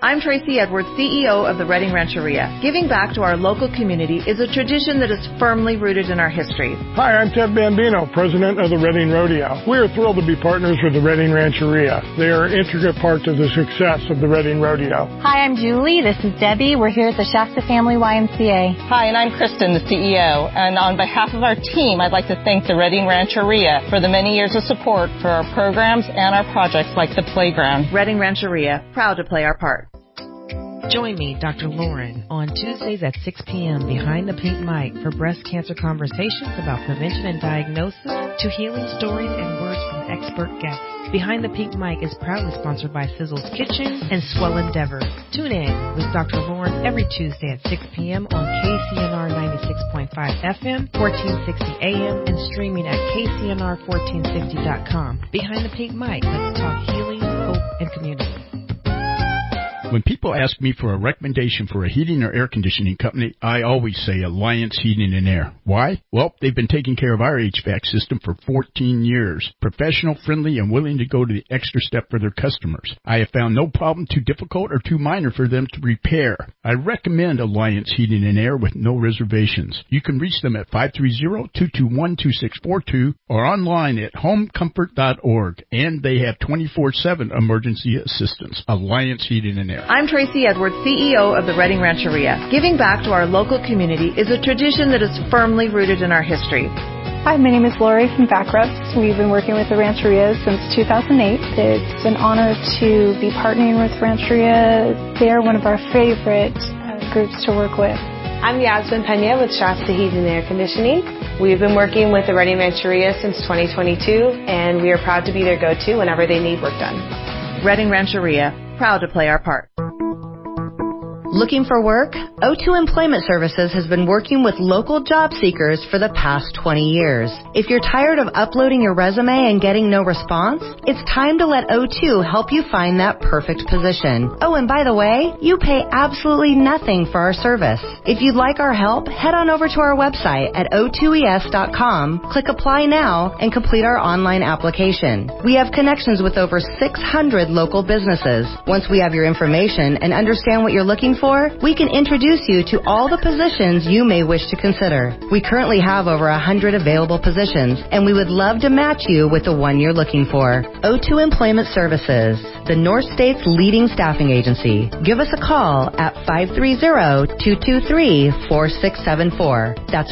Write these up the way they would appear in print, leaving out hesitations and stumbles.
I'm Tracy Edwards, CEO of the Redding Rancheria. Giving back to our local community is a tradition that is firmly rooted in our history. Hi, I'm Ted Bambino, president of the Redding Rodeo. We are thrilled to be partners with the Redding Rancheria. They are an intricate part of the success of the Redding Rodeo. Hi, I'm Julie. This is Debbie. We're here at the Shasta Family YMCA. Hi, and I'm Kristen, the CEO. And on behalf of our team, I'd like to thank the Redding Rancheria for the many years of support for our programs and our projects like the playground. Redding Rancheria, proud to play our part. Join me, Dr. Lauren, on Tuesdays at 6 p.m. behind the pink mic for breast cancer conversations about prevention and diagnosis to healing stories and words from expert guests. Behind the Pink Mic is proudly sponsored by Sizzle's Kitchen and Swell Endeavor. Tune in with Dr. Lauren every Tuesday at 6 p.m. on KCNR 96.5 FM, 1460 AM, and streaming at KCNR1460.com. Behind the Pink Mic, let's talk healing, hope, and community. When people ask me for a recommendation for a heating or air conditioning company, I always say Alliance Heating and Air. Why? Well, they've been taking care of our HVAC system for 14 years. Professional, friendly, and willing to go to the extra step for their customers. I have found no problem too difficult or too minor for them to repair. I recommend Alliance Heating and Air with no reservations. You can reach them at 530-221-2642 or online at homecomfort.org. And they have 24/7 emergency assistance. Alliance Heating and Air. I'm Tracy Edwards, CEO of the Redding Rancheria. Giving back to our local community is a tradition that is firmly rooted in our history. Hi, my name is Lori from Backrubs. We've been working with the Rancheria since 2008. It's an honor to be partnering with Rancheria. They are one of our favorite groups to work with. I'm Yasmin Pena with Shasta Heating and Air Conditioning. We've been working with the Redding Rancheria since 2022, and we are proud to be their go-to whenever they need work done. Redding Rancheria, proud to play our part. Looking for work? O2 Employment Services has been working with local job seekers for the past 20 years. If you're tired of uploading your resume and getting no response, it's time to let O2 help you find that perfect position. Oh, and by the way, you pay absolutely nothing for our service. If you'd like our help, head on over to our website at o2es.com, click Apply Now, and complete our online application. We have connections with over 600 local businesses. Once we have your information and understand what you're looking for, we can introduce you to all the positions you may wish to consider. We currently have over 100 available positions, and we would love to match you with the one you're looking for. O2 Employment Services, the North State's leading staffing agency. Give us a call at 530-223-4674. That's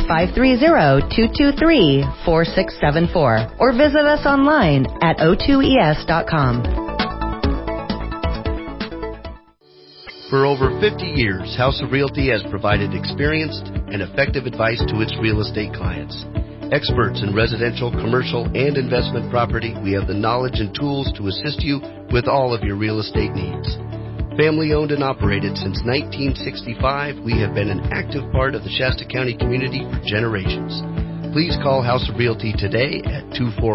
530-223-4674. Or visit us online at o2es.com. For over 50 years, House of Realty has provided experienced and effective advice to its real estate clients. Experts in residential, commercial, and investment property, we have the knowledge and tools to assist you with all of your real estate needs. Family owned and operated since 1965, we have been an active part of the Shasta County community for generations. Please call House of Realty today at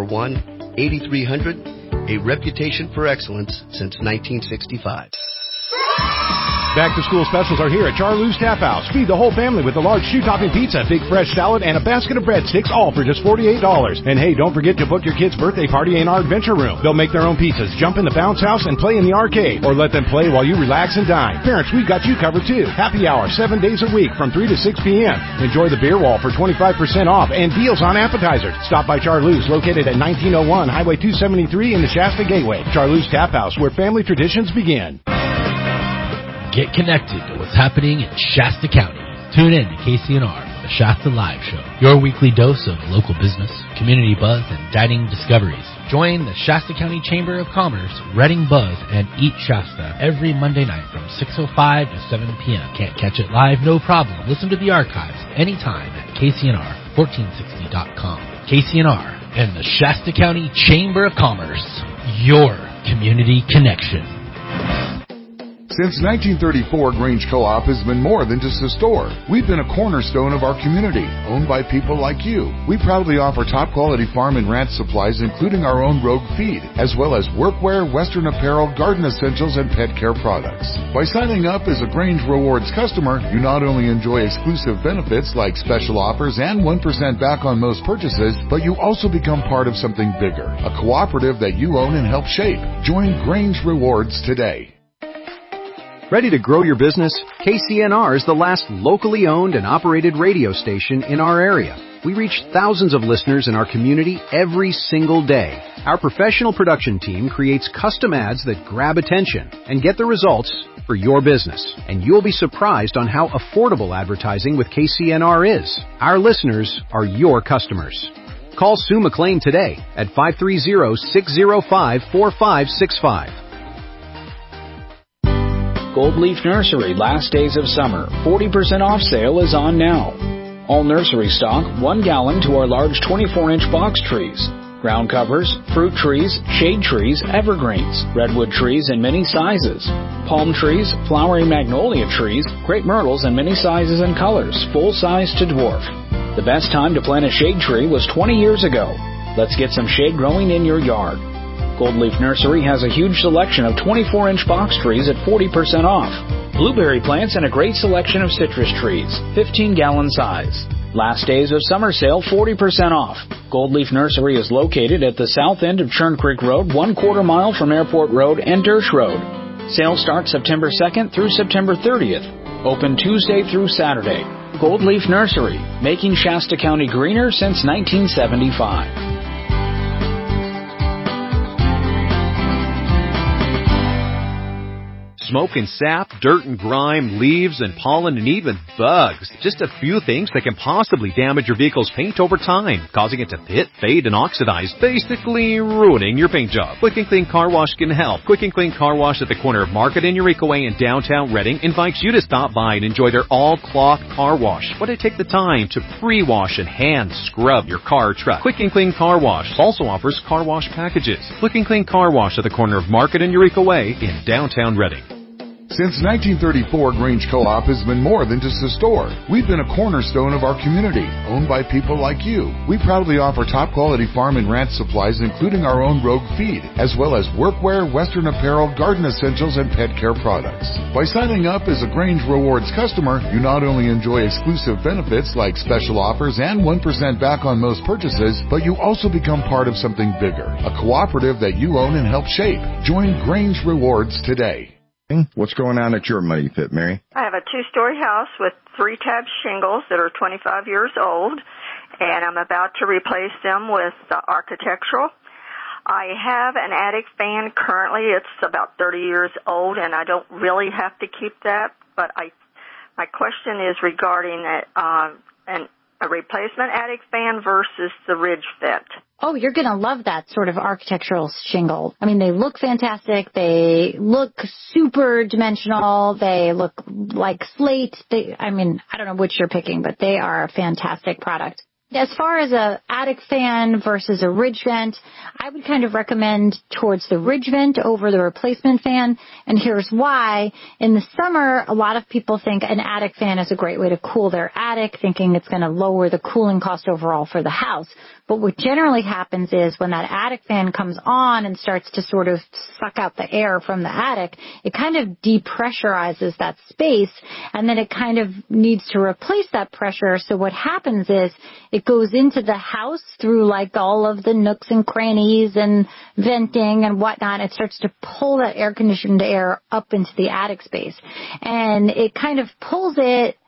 241-8300, a reputation for excellence since 1965. Back-to-school specials are here at Charlie's Tap House. Feed the whole family with a large shoe-topping pizza, big fresh salad, and a basket of breadsticks, all for just $48. And hey, don't forget to book your kids' birthday party in our adventure room. They'll make their own pizzas, jump in the bounce house, and play in the arcade. Or let them play while you relax and dine. Parents, we've got you covered too. Happy hour 7 days a week from 3 to 6 p.m. Enjoy the beer wall for 25% off and deals on appetizers. Stop by Charlie's, located at 1901 Highway 273 in the Shasta Gateway. Charlie's Tap House, where family traditions begin. Get connected to what's happening in Shasta County. Tune in to KCNR for the Shasta Live Show, your weekly dose of local business, community buzz, and dining discoveries. Join the Shasta County Chamber of Commerce, Redding Buzz, and Eat Shasta every Monday night from 6:05 to 7 p.m. Can't catch it live? No problem. Listen to the archives anytime at KCNR1460.com. KCNR and the Shasta County Chamber of Commerce, your community connection. Since 1934, Grange Co-op has been more than just a store. We've been a cornerstone of our community, owned by people like you. We proudly offer top-quality farm and ranch supplies, including our own Rogue feed, as well as workwear, Western apparel, garden essentials, and pet care products. By signing up as a Grange Rewards customer, you not only enjoy exclusive benefits like special offers and 1% back on most purchases, but you also become part of something bigger, a cooperative that you own and help shape. Join Grange Rewards today. Ready to grow your business? KCNR is the last locally owned and operated radio station in our area. We reach thousands of listeners in our community every single day. Our professional production team creates custom ads that grab attention and get the results for your business. And you'll be surprised on how affordable advertising with KCNR is. Our listeners are your customers. Call Sue McLean today at 530-605-4565. Gold Leaf Nursery last days of summer. 40% off sale is on now. All nursery stock, 1 gallon to our large 24-inch box trees. Ground covers, fruit trees, shade trees, evergreens, redwood trees in many sizes. Palm trees, flowering magnolia trees, crepe myrtles in many sizes and colors, full size to dwarf. The best time to plant a shade tree was 20 years ago. Let's get some shade growing in your yard. Gold Leaf Nursery has a huge selection of 24-inch box trees at 40% off. Blueberry plants and a great selection of citrus trees, 15-gallon size. Last days of summer sale, 40% off. Gold Leaf Nursery is located at the south end of Churn Creek Road, 1/4 mile from Airport Road and Dersh Road. Sale starts September 2nd through September 30th. Open Tuesday through Saturday. Gold Leaf Nursery, making Shasta County greener since 1975. Smoke and sap, dirt and grime, leaves and pollen, and even bugs. Just a few things that can possibly damage your vehicle's paint over time, causing it to pit, fade, and oxidize, basically ruining your paint job. Quick and Clean Car Wash can help. Quick and Clean Car Wash at the corner of Market and Eureka Way in downtown Reading invites you to stop by and enjoy their all-cloth car wash. Why take the time to pre-wash and hand scrub your car or truck? Quick and Clean Car Wash also offers car wash packages. Quick and Clean Car Wash at the corner of Market and Eureka Way in downtown Reading. Since 1934, Grange Co-op has been more than just a store. We've been a cornerstone of our community, owned by people like you. We proudly offer top-quality farm and ranch supplies, including our own Rogue feed, as well as workwear, Western apparel, garden essentials, and pet care products. By signing up as a Grange Rewards customer, you not only enjoy exclusive benefits like special offers and 1% back on most purchases, but you also become part of something bigger, a cooperative that you own and help shape. Join Grange Rewards today. What's going on at your money pit, Mary? I have a 2-story house with 3-tab shingles that are 25 years old, and I'm about to replace them with architectural. I have an attic fan currently. It's about 30 years old, and I don't really have to keep that, but my question is regarding a replacement attic fan versus the ridge vent. Oh, you're going to love that sort of architectural shingle. I mean, they look fantastic. They look super dimensional. They look like slate. I don't know which you're picking, but they are a fantastic product. As far as a attic fan versus a ridge vent, I would kind of recommend towards the ridge vent over the replacement fan, and here's why. In the summer, a lot of people think an attic fan is a great way to cool their attic, thinking it's going to lower the cooling cost overall for the house. But what generally happens is when that attic fan comes on and starts to sort of suck out the air from the attic, it kind of depressurizes that space, and then it kind of needs to replace that pressure. So what happens is it goes into the house through like all of the nooks and crannies and venting and whatnot. It starts to pull that air-conditioned air up into the attic space. And it kind of pulls it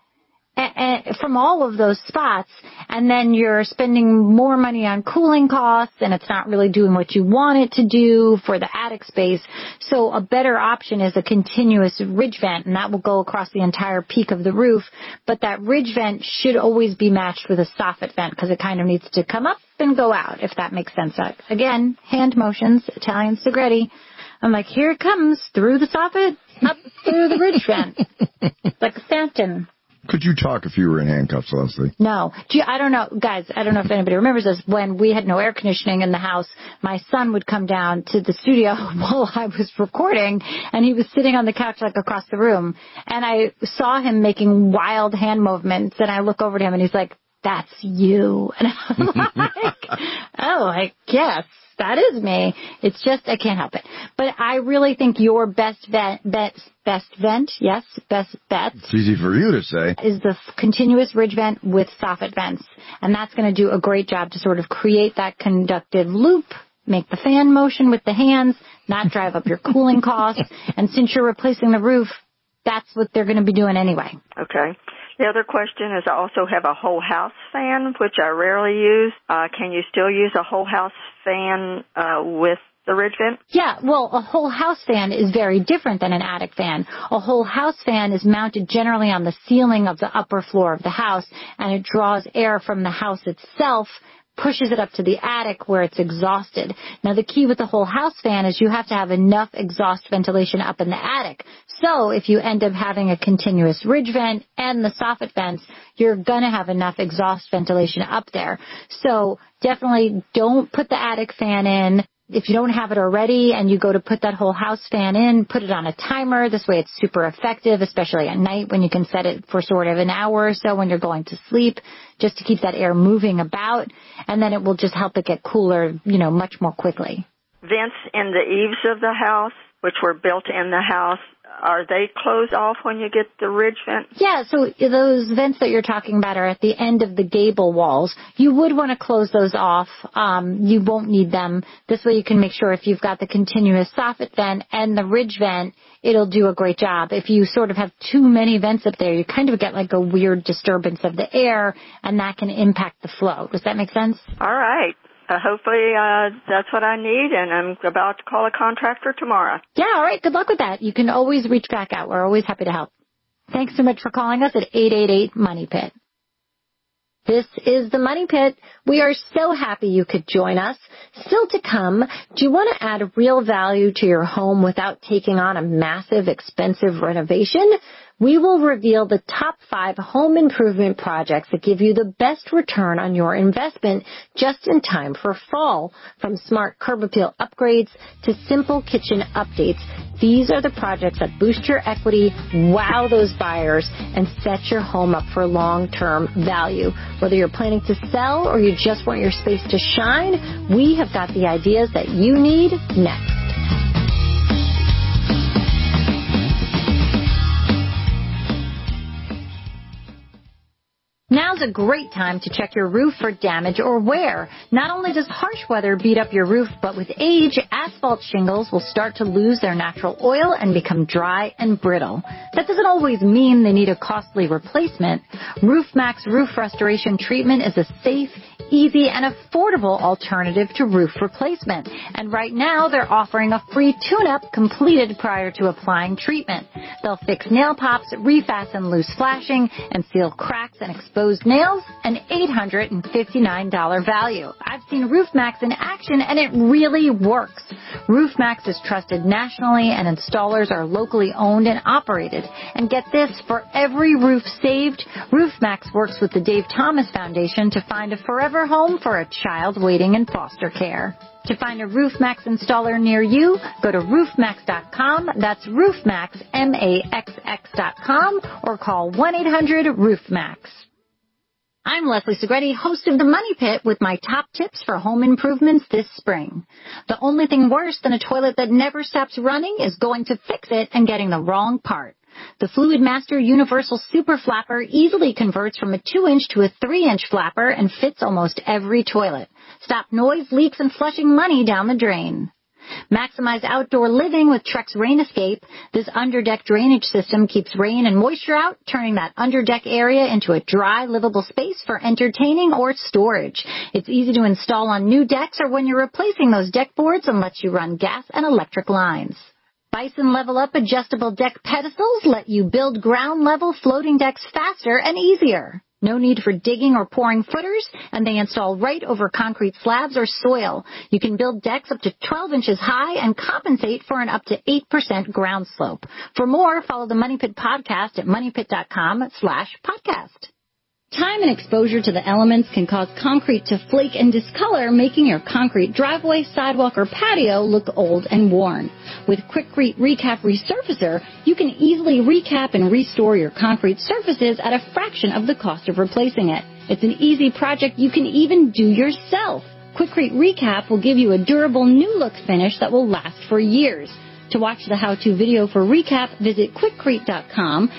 from all of those spots, and then you're spending more money on cooling costs, and it's not really doing what you want it to do for the attic space. So a better option is a continuous ridge vent, and that will go across the entire peak of the roof. But that ridge vent should always be matched with a soffit vent because it kind of needs to come up and go out, if that makes sense. Again, hand motions, Italian spaghetti. I'm like, here it comes, through the soffit, up through the ridge vent, like a fountain. Could you talk if you were in handcuffs, Leslie? No. I don't know, guys, I don't know if anybody remembers this. When we had no air conditioning in the house, my son would come down to the studio while I was recording, and he was sitting on the couch like across the room. And I saw him making wild hand movements, and I look over to him, and he's like, that's you. And I'm like, oh, I guess. That is me. It's just, I can't help it. But I really think your best bet, best bet. It's easy for you to say. Is the continuous ridge vent with soffit vents. And that's going to do a great job to sort of create that conductive loop, make the fan motion with the hands, not drive up your cooling costs. And since you're replacing the roof, that's what they're going to be doing anyway. Okay. The other question is I also have a whole house fan, which I rarely use. Can you still use a whole house fan with the ridge vent? Yeah, well, a whole house fan is very different than an attic fan. A whole house fan is mounted generally on the ceiling of the upper floor of the house, and it draws air from the house itself, pushes it up to the attic where it's exhausted. Now, the key with the whole house fan is you have to have enough exhaust ventilation up in the attic. So if you end up having a continuous ridge vent and the soffit vents, you're going to have enough exhaust ventilation up there. So definitely don't put the attic fan in. If you don't have it already and you go to put that whole house fan in, put it on a timer. This way it's super effective, especially at night when you can set it for sort of an hour or so when you're going to sleep, just to keep that air moving about. And then it will just help it get cooler, much more quickly. Vents in the eaves of the house, which were built in the house, are they closed off when you get the ridge vent? Yeah, so those vents that you're talking about are at the end of the gable walls. You would want to close those off. You won't need them. This way you can make sure if you've got the continuous soffit vent and the ridge vent, it'll do a great job. If you sort of have too many vents up there, you kind of get like a weird disturbance of the air, and that can impact the flow. Does that make sense? All right. Hopefully that's what I need, and I'm about to call a contractor tomorrow. Yeah, all right. Good luck with that. You can always reach back out. We're always happy to help. Thanks so much for calling us at 888-MONEY-PIT. This is the Money Pit. We are so happy you could join us. Still to come, do you want to add real value to your home without taking on a massive, expensive renovation? We will reveal the top 5 home improvement projects that give you the best return on your investment just in time for fall. From smart curb appeal upgrades to simple kitchen updates, these are the projects that boost your equity, wow those buyers, and set your home up for long-term value. Whether you're planning to sell or you just want your space to shine, we have got the ideas that you need next. Now's a great time to check your roof for damage or wear. Not only does harsh weather beat up your roof, but with age, asphalt shingles will start to lose their natural oil and become dry and brittle. That doesn't always mean they need a costly replacement. RoofMax Roof Restoration Treatment is a safe, easy, and affordable alternative to roof replacement. And right now, they're offering a free tune-up completed prior to applying treatment. They'll fix nail pops, refasten loose flashing, and seal cracks and exposed nails, an $859 value. I've seen RoofMax in action, and it really works. RoofMax is trusted nationally, and installers are locally owned and operated. And get this, for every roof saved, RoofMax works with the Dave Thomas Foundation to find a forever home for a child waiting in foster care. To find a RoofMax installer near you, go to roofmax.com. That's RoofMax, MAXX.com, or call 1-800-RoofMax. I'm Leslie Segretti, host of The Money Pit, with my top tips for home improvements this spring. The only thing worse than a toilet that never stops running is going to fix it and getting the wrong part. The FluidMaster Universal Super Flapper easily converts from a 2-inch to a 3-inch flapper and fits almost every toilet. Stop noise, leaks, and flushing money down the drain. Maximize outdoor living with Trex Rain Escape. This underdeck drainage system keeps rain and moisture out, turning that underdeck area into a dry, livable space for entertaining or storage. It's easy to install on new decks or when you're replacing those deck boards, and lets you run gas and electric lines. Bison Level Up adjustable deck pedestals let you build ground-level floating decks faster and easier. No need for digging or pouring footers, and they install right over concrete slabs or soil. You can build decks up to 12 inches high and compensate for an up to 8% ground slope. For more, follow the Money Pit podcast at moneypit.com/podcast. Time and exposure to the elements can cause concrete to flake and discolor, making your concrete driveway, sidewalk, or patio look old and worn. With Quikrete Recap Resurfacer, you can easily recap and restore your concrete surfaces at a fraction of the cost of replacing it. It's an easy project you can even do yourself. Quikrete Recap will give you a durable new look finish that will last for years. To watch the how-to video for Recap, visit Quikrete.com,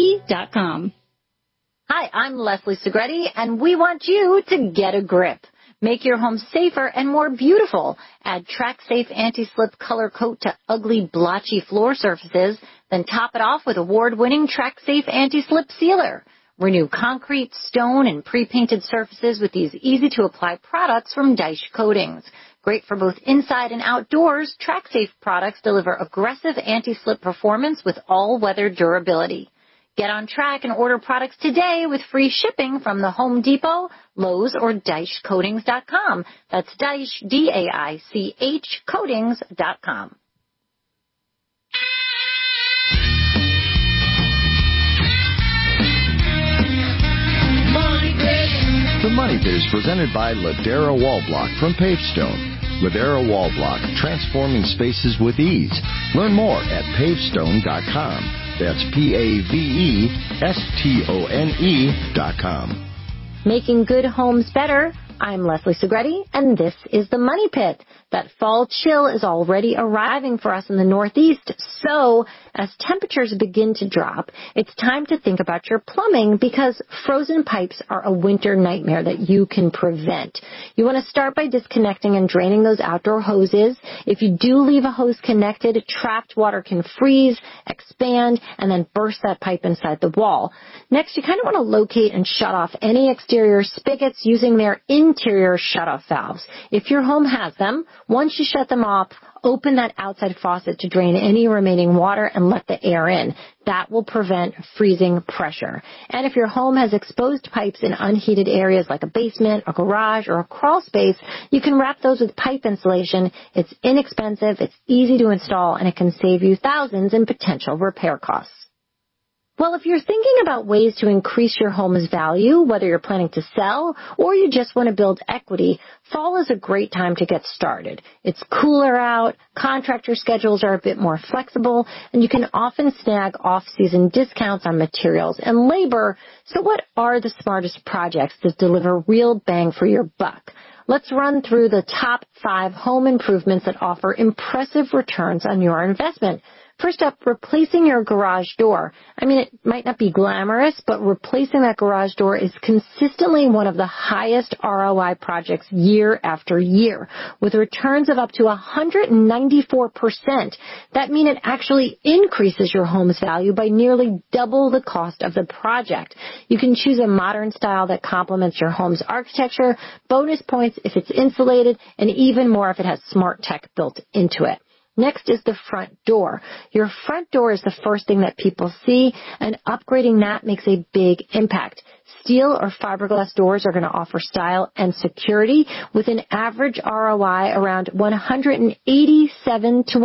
Quikrete.com. Hi, I'm Leslie Segretti, and we want you to get a grip. Make your home safer and more beautiful. Add TrackSafe Anti-Slip Color Coat to ugly, blotchy floor surfaces. Then top it off with award-winning TrackSafe Anti-Slip Sealer. Renew concrete, stone, and pre-painted surfaces with these easy-to-apply products from Daesh Coatings. Great for both inside and outdoors, TrackSafe products deliver aggressive anti-slip performance with all-weather durability. Get on track and order products today with free shipping from the Home Depot, Lowe's, or DaeshCoatings.com. That's Daesh, D-A-I-C-H, Coatings.com. The Money Pit is presented by Ladera Wall Block from Pavestone. Ladera Wall Block, transforming spaces with ease. Learn more at pavestone.com. That's PAVESTONE.com. Making good homes better. I'm Leslie Segretti, and this is the Money Pit. That fall chill is already arriving for us in the Northeast, so as temperatures begin to drop, it's time to think about your plumbing because frozen pipes are a winter nightmare that you can prevent. You want to start by disconnecting and draining those outdoor hoses. If you do leave a hose connected, trapped water can freeze, expand, and then burst that pipe inside the wall. Next, you kind of want to locate and shut off any exterior spigots using their interior shutoff valves. If your home has them, once you shut them off, open that outside faucet to drain any remaining water and let the air in. That will prevent freezing pressure. And if your home has exposed pipes in unheated areas like a basement, a garage, or a crawl space, you can wrap those with pipe insulation. It's inexpensive, it's easy to install, and it can save you thousands in potential repair costs. Well, if you're thinking about ways to increase your home's value, whether you're planning to sell or you just want to build equity, fall is a great time to get started. It's cooler out, contractor schedules are a bit more flexible, and you can often snag off-season discounts on materials and labor. So what are the smartest projects that deliver real bang for your buck? Let's run through the top 5 home improvements that offer impressive returns on your investment. First up, replacing your garage door. I mean, it might not be glamorous, but replacing that garage door is consistently one of the highest ROI projects year after year, with returns of up to 194%. That means it actually increases your home's value by nearly double the cost of the project. You can choose a modern style that complements your home's architecture, bonus points if it's insulated, and even more if it has smart tech built into it. Next is the front door. Your front door is the first thing that people see, and upgrading that makes a big impact. Steel or fiberglass doors are going to offer style and security with an average ROI around 187 to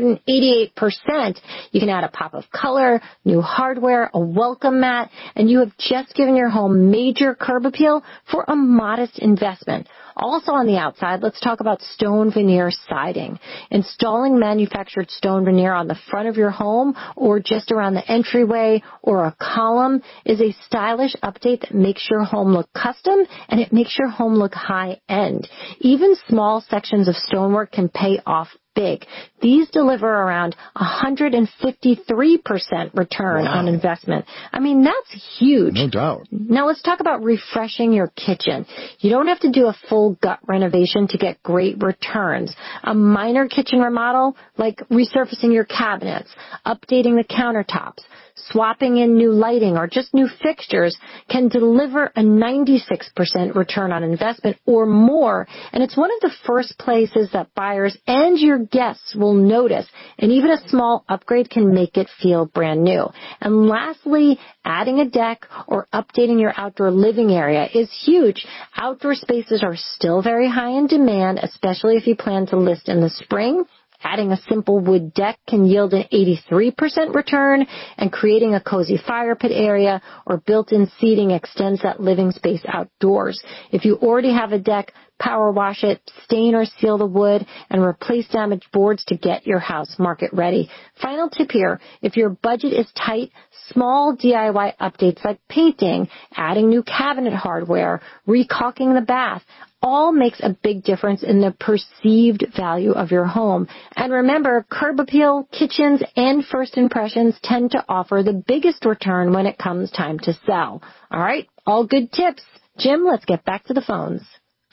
188%. You can add a pop of color, new hardware, a welcome mat, and you have just given your home major curb appeal for a modest investment. Also on the outside, let's talk about stone veneer siding. Installing manufactured stone veneer on the front of your home or just around the entryway or a column is a stylish update that makes your home look custom and it makes your home look high-end. Even small sections of stonework can pay off big. These deliver around 153% return on investment. I mean, that's huge. No doubt. Now let's talk about refreshing your kitchen. You don't have to do a full gut renovation to get great returns. A minor kitchen remodel, like resurfacing your cabinets, updating the countertops, swapping in new lighting, or just new fixtures can deliver a 96% return on investment or more, and it's one of the first places that buyers and your guests will notice, and even a small upgrade can make it feel brand new. And lastly, adding a deck or updating your outdoor living area is huge. Outdoor spaces are still very high in demand, especially if you plan to list in the spring. Adding a simple wood deck can yield an 83% return, and creating a cozy fire pit area or built-in seating extends that living space outdoors. If you already have a deck, power wash it, stain or seal the wood, and replace damaged boards to get your house market ready. Final tip here, if your budget is tight, small DIY updates like painting, adding new cabinet hardware, recaulking the bath, all makes a big difference in the perceived value of your home. And remember, curb appeal, kitchens, and first impressions tend to offer the biggest return when it comes time to sell. All right, all good tips. Jim, let's get back to the phones.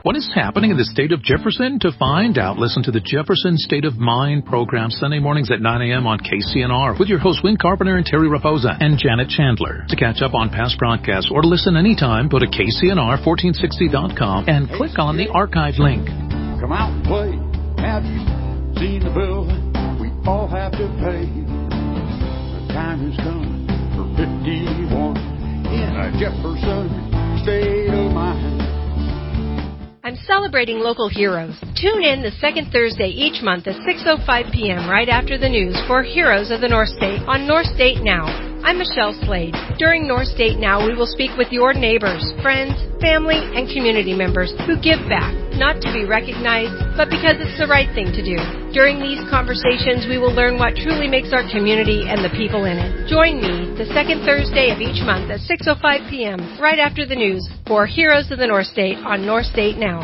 What is happening in the state of Jefferson? To find out, listen to the Jefferson State of Mind program Sunday mornings at 9 a.m. on KCNR with your hosts Win Carpenter and Terry Raposa and Janet Chandler. To catch up on past broadcasts or to listen anytime, go to KCNR1460.com and click on the archive link. Come out and play. Have you seen the bill we all have to pay? The time has come for 51 in a Jefferson State of Mind. I'm celebrating local heroes. Tune in the second Thursday each month at 6:05 p.m. right after the news for Heroes of the North State on North State Now. I'm Michelle Slade. During North State Now, we will speak with your neighbors, friends, family, and community members who give back, not to be recognized, but because it's the right thing to do. During these conversations, we will learn what truly makes our community and the people in it. Join me the second Thursday of each month at 6:05 p.m. right after the news for Heroes of the North State on North State Now.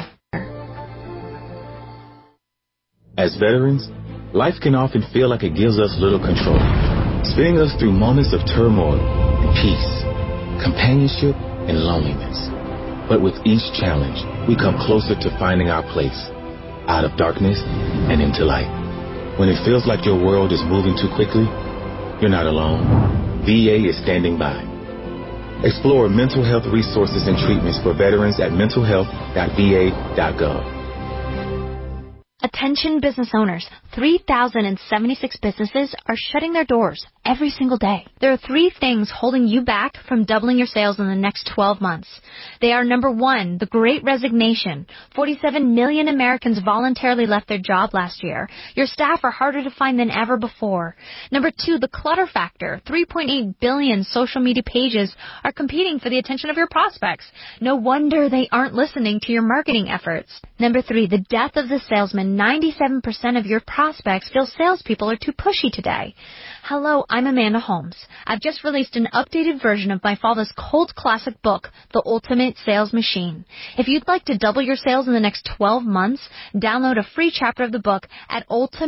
As veterans, life can often feel like it gives us little control, spinning us through moments of turmoil and peace, companionship and loneliness. But with each challenge, we come closer to finding our place, out of darkness and into light. When it feels like your world is moving too quickly, you're not alone. VA is standing by. Explore mental health resources and treatments for veterans at mentalhealth.va.gov. Attention business owners, 3,076 businesses are shutting their doors every single day. There are 3 things holding you back from doubling your sales in the next 12 months. They are number 1, the Great Resignation. 47 million Americans voluntarily left their job last year. Your staff are harder to find than ever before. Number 2, the clutter factor. 3.8 billion social media pages are competing for the attention of your prospects. No wonder they aren't listening to your marketing efforts. Number 3, the death of the salesman. 97% of your prospects feel salespeople are too pushy today. Hello, I'm Amanda Holmes. I've just released an updated version of my father's cult classic book, The Ultimate Sales Machine. If you'd like to double your sales in the next 12 months, download a free chapter of the book at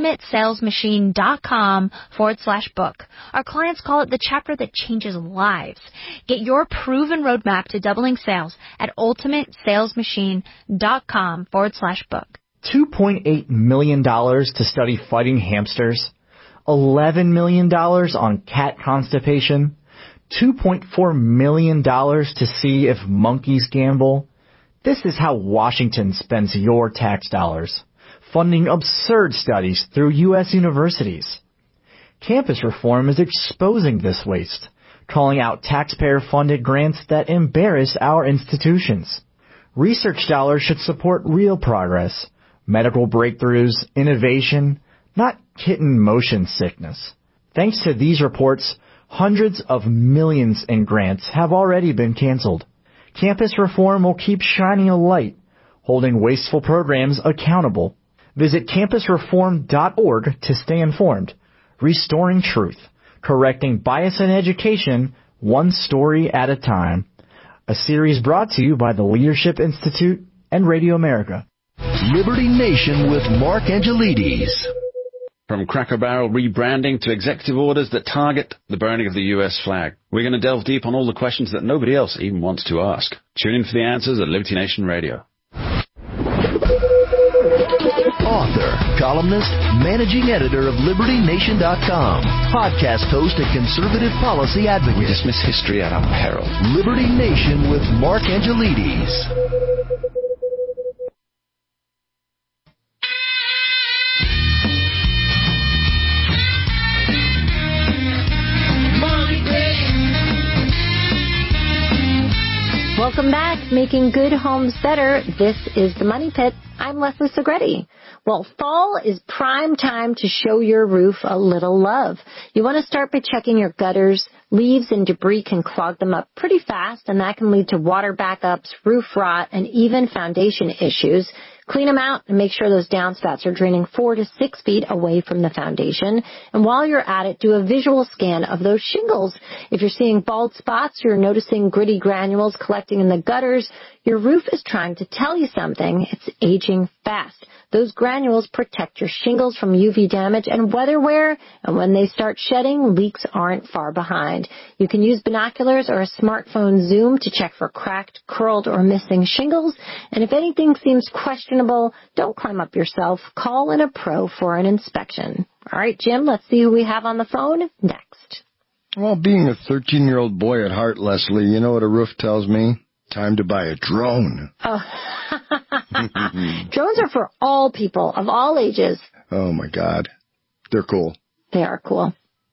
ultimatesalesmachine.com/book. Our clients call it the chapter that changes lives. Get your proven roadmap to doubling sales at ultimatesalesmachine.com/book. $2.8 million to study fighting hamsters, $11 million on cat constipation, $2.4 million to see if monkeys gamble. This is how Washington spends your tax dollars, funding absurd studies through U.S. universities. Campus reform is exposing this waste, calling out taxpayer-funded grants that embarrass our institutions. Research dollars should support real progress, medical breakthroughs, innovation, not kitten motion sickness. Thanks to these reports, hundreds of millions in grants have already been canceled. Campus reform will keep shining a light, holding wasteful programs accountable. Visit campusreform.org to stay informed. Restoring truth, correcting bias in education, one story at a time. A series brought to you by the Leadership Institute and Radio America. Liberty Nation with Mark Angelides. From Cracker Barrel rebranding to executive orders that target the burning of the U.S. flag, we're going to delve deep on all the questions that nobody else even wants to ask. Tune in for the answers at Liberty Nation Radio. Author, columnist, managing editor of LibertyNation.com, podcast host and conservative policy advocate. We dismiss history at our peril. Liberty Nation with Mark Angelides. Welcome back, Making Good Homes Better. This is the Money Pit. I'm Leslie Segretti. Well, fall is prime time to show your roof a little love. You want to start by checking your gutters. Leaves and debris can clog them up pretty fast, and that can lead to water backups, roof rot, and even foundation issues. Clean them out and make sure those downspouts are draining 4 to 6 feet away from the foundation. And while you're at it, do a visual scan of those shingles. If you're seeing bald spots, you're noticing gritty granules collecting in the gutters, your roof is trying to tell you something. It's aging fast. Those granules protect your shingles from UV damage and weather wear, and when they start shedding, leaks aren't far behind. You can use binoculars or a smartphone zoom to check for cracked, curled, or missing shingles, and if anything seems questionable, don't climb up yourself. Call in a pro for an inspection. All right, Jim, let's see who we have on the phone next. Well, being a 13-year-old boy at heart, Leslie, you know what a roof tells me? Time to buy a drone. Oh, drones are for all people of all ages. Oh, my God. They're cool. They are cool.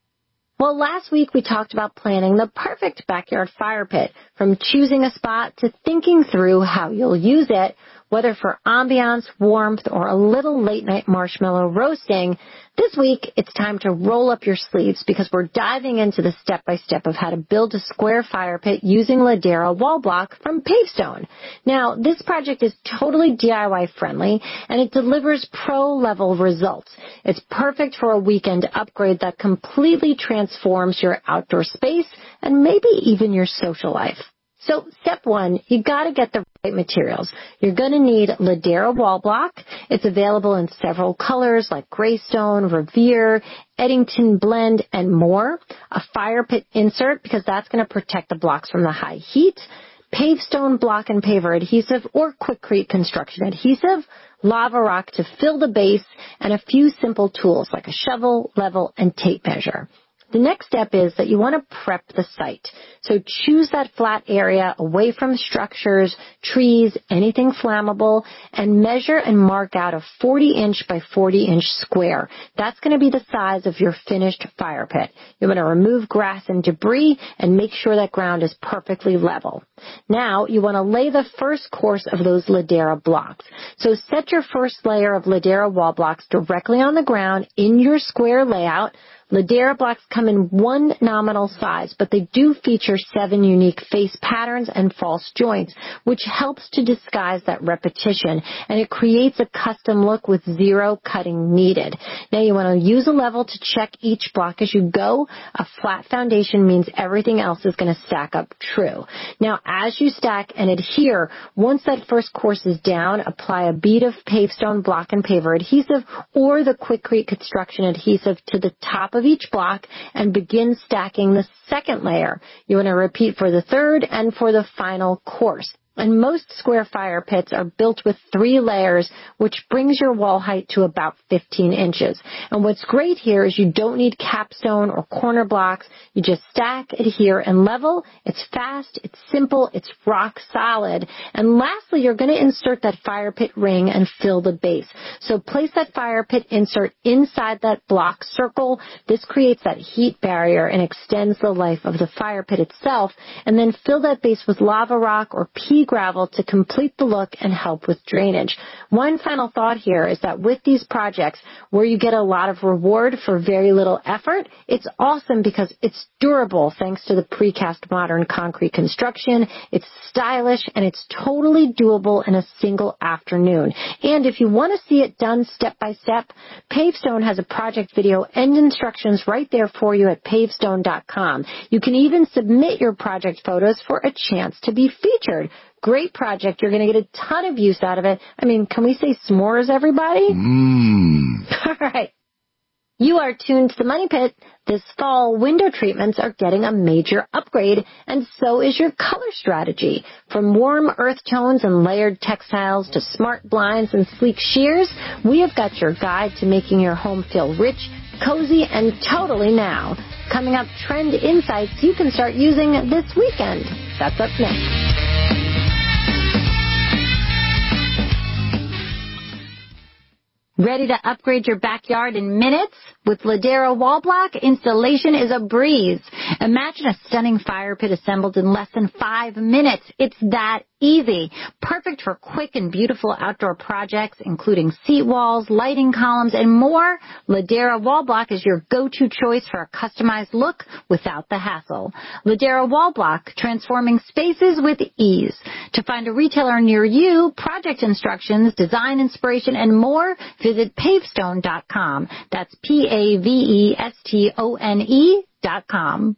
Well, last week we talked about planning the perfect backyard fire pit, from choosing a spot to thinking through how you'll use it, whether for ambiance, warmth, or a little late-night marshmallow roasting. This week, it's time to roll up your sleeves because we're diving into the step-by-step of how to build a square fire pit using Ladera wall block from Pavestone. Now, this project is totally DIY-friendly, and it delivers pro-level results. It's perfect for a weekend upgrade that completely transforms your outdoor space and maybe even your social life. So step one, you got to get the right materials. You're going to need Ladera wall block. It's available in several colors like Greystone, Revere, Eddington Blend, and more. A fire pit insert because that's going to protect the blocks from the high heat. Pavestone block and paver adhesive or Quikrete construction adhesive. Lava rock to fill the base, and a few simple tools like a shovel, level, and tape measure. The next step is that you want to prep the site. So choose that flat area away from structures, trees, anything flammable, and measure and mark out a 40-inch by 40-inch square. That's going to be the size of your finished fire pit. You want to remove grass and debris and make sure that ground is perfectly level. Now, you want to lay the first course of those Ladera blocks. So set your first layer of Ladera wall blocks directly on the ground in your square layout. Ladera blocks come in one nominal size, but they do feature 7 unique face patterns and false joints, which helps to disguise that repetition, and it creates a custom look with 0 cutting needed. Now you want to use a level to check each block as you go. A flat foundation means everything else is going to stack up true. Now as you stack and adhere, once that first course is down, apply a bead of Pavestone block and paver adhesive or the Quikrete construction adhesive to the top of each block and begin stacking the second layer. You want to repeat for the third and for the final course. And most square fire pits are built with 3 layers, which brings your wall height to about 15 inches. And what's great here is you don't need capstone or corner blocks. You just stack, adhere, and level. It's fast, it's simple, it's rock solid. And lastly, you're going to insert that fire pit ring and fill the base. So place that fire pit insert inside that block circle. This creates that heat barrier and extends the life of the fire pit itself. And then fill that base with lava rock or pea gravel to complete the look and help with drainage. One final thought here is that with these projects where you get a lot of reward for very little effort, it's awesome because it's durable thanks to the precast modern concrete construction. It's stylish and it's totally doable in a single afternoon. And if you want to see it done step by step, Pavestone has a project video and instructions right there for you at pavestone.com. You can even submit your project photos for a chance to be featured. Great project. You're going to get a ton of use out of it. I mean, can we say s'mores, everybody? All right. You are tuned to the Money Pit. This fall, window treatments are getting a major upgrade, and so is your color strategy. From warm earth tones and layered textiles to smart blinds and sleek sheers, we have got your guide to making your home feel rich, cozy, and totally now. Coming up, trend insights you can start using this weekend. That's up next. Ready to upgrade your backyard in minutes? With Ladera wall block, installation is a breeze. Imagine a stunning fire pit assembled in less than 5 minutes. It's that easy. Perfect for quick and beautiful outdoor projects, including seat walls, lighting columns, and more. Ladera wall block is your go-to choice for a customized look without the hassle. Ladera wall block, transforming spaces with ease. To find a retailer near you, project instructions, design inspiration, and more, visit pavestone.com. That's PAVESTONE.com.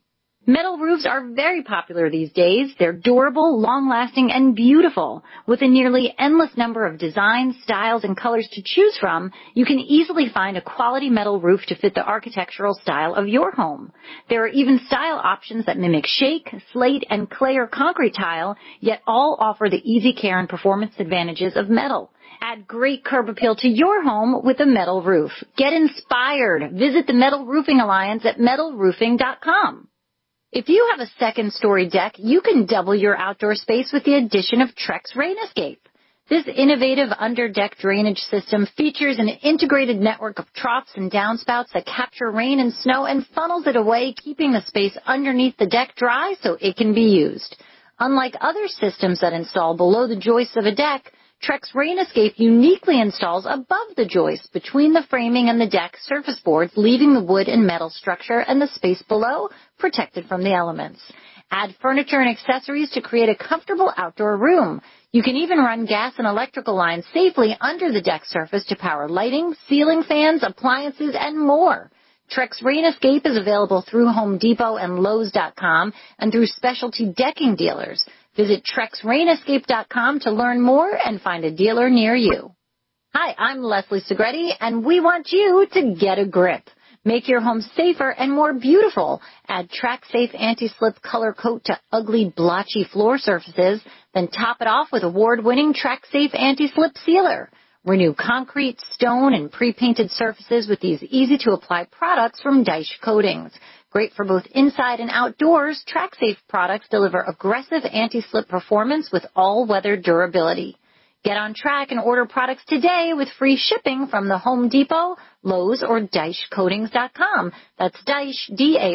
Metal roofs are very popular these days. They're durable, long-lasting, and beautiful. With a nearly endless number of designs, styles, and colors to choose from, you can easily find a quality metal roof to fit the architectural style of your home. There are even style options that mimic shake, slate, and clay or concrete tile, yet all offer the easy care and performance advantages of metal. Add great curb appeal to your home with a metal roof. Get inspired. Visit the Metal Roofing Alliance at metalroofing.com. If you have a second-story deck, you can double your outdoor space with the addition of Trex Rain Escape. This innovative under-deck drainage system features an integrated network of troughs and downspouts that capture rain and snow and funnels it away, keeping the space underneath the deck dry so it can be used. Unlike other systems that install below the joists of a deck, Trex Rain Escape uniquely installs above the joist between the framing and the deck surface boards, leaving the wood and metal structure and the space below protected from the elements. Add furniture and accessories to create a comfortable outdoor room. You can even run gas and electrical lines safely under the deck surface to power lighting, ceiling fans, appliances, and more. Trex Rain Escape is available through Home Depot and Lowe's.com and through specialty decking dealers. Visit TrexRainEscape.com to learn more and find a dealer near you. Hi, I'm Leslie Segretti, and we want you to get a grip. Make your home safer and more beautiful. Add TrackSafe Anti-Slip Color Coat to ugly, blotchy floor surfaces, then top it off with award-winning TrackSafe Anti-Slip Sealer. Renew concrete, stone, and pre-painted surfaces with these easy-to-apply products from Daesh Coatings. Great for both inside and outdoors, TrackSafe products deliver aggressive anti-slip performance with all-weather durability. Get on track and order products today with free shipping from the Home Depot, Lowe's, or DaeshCoatings.com. That's Daesh,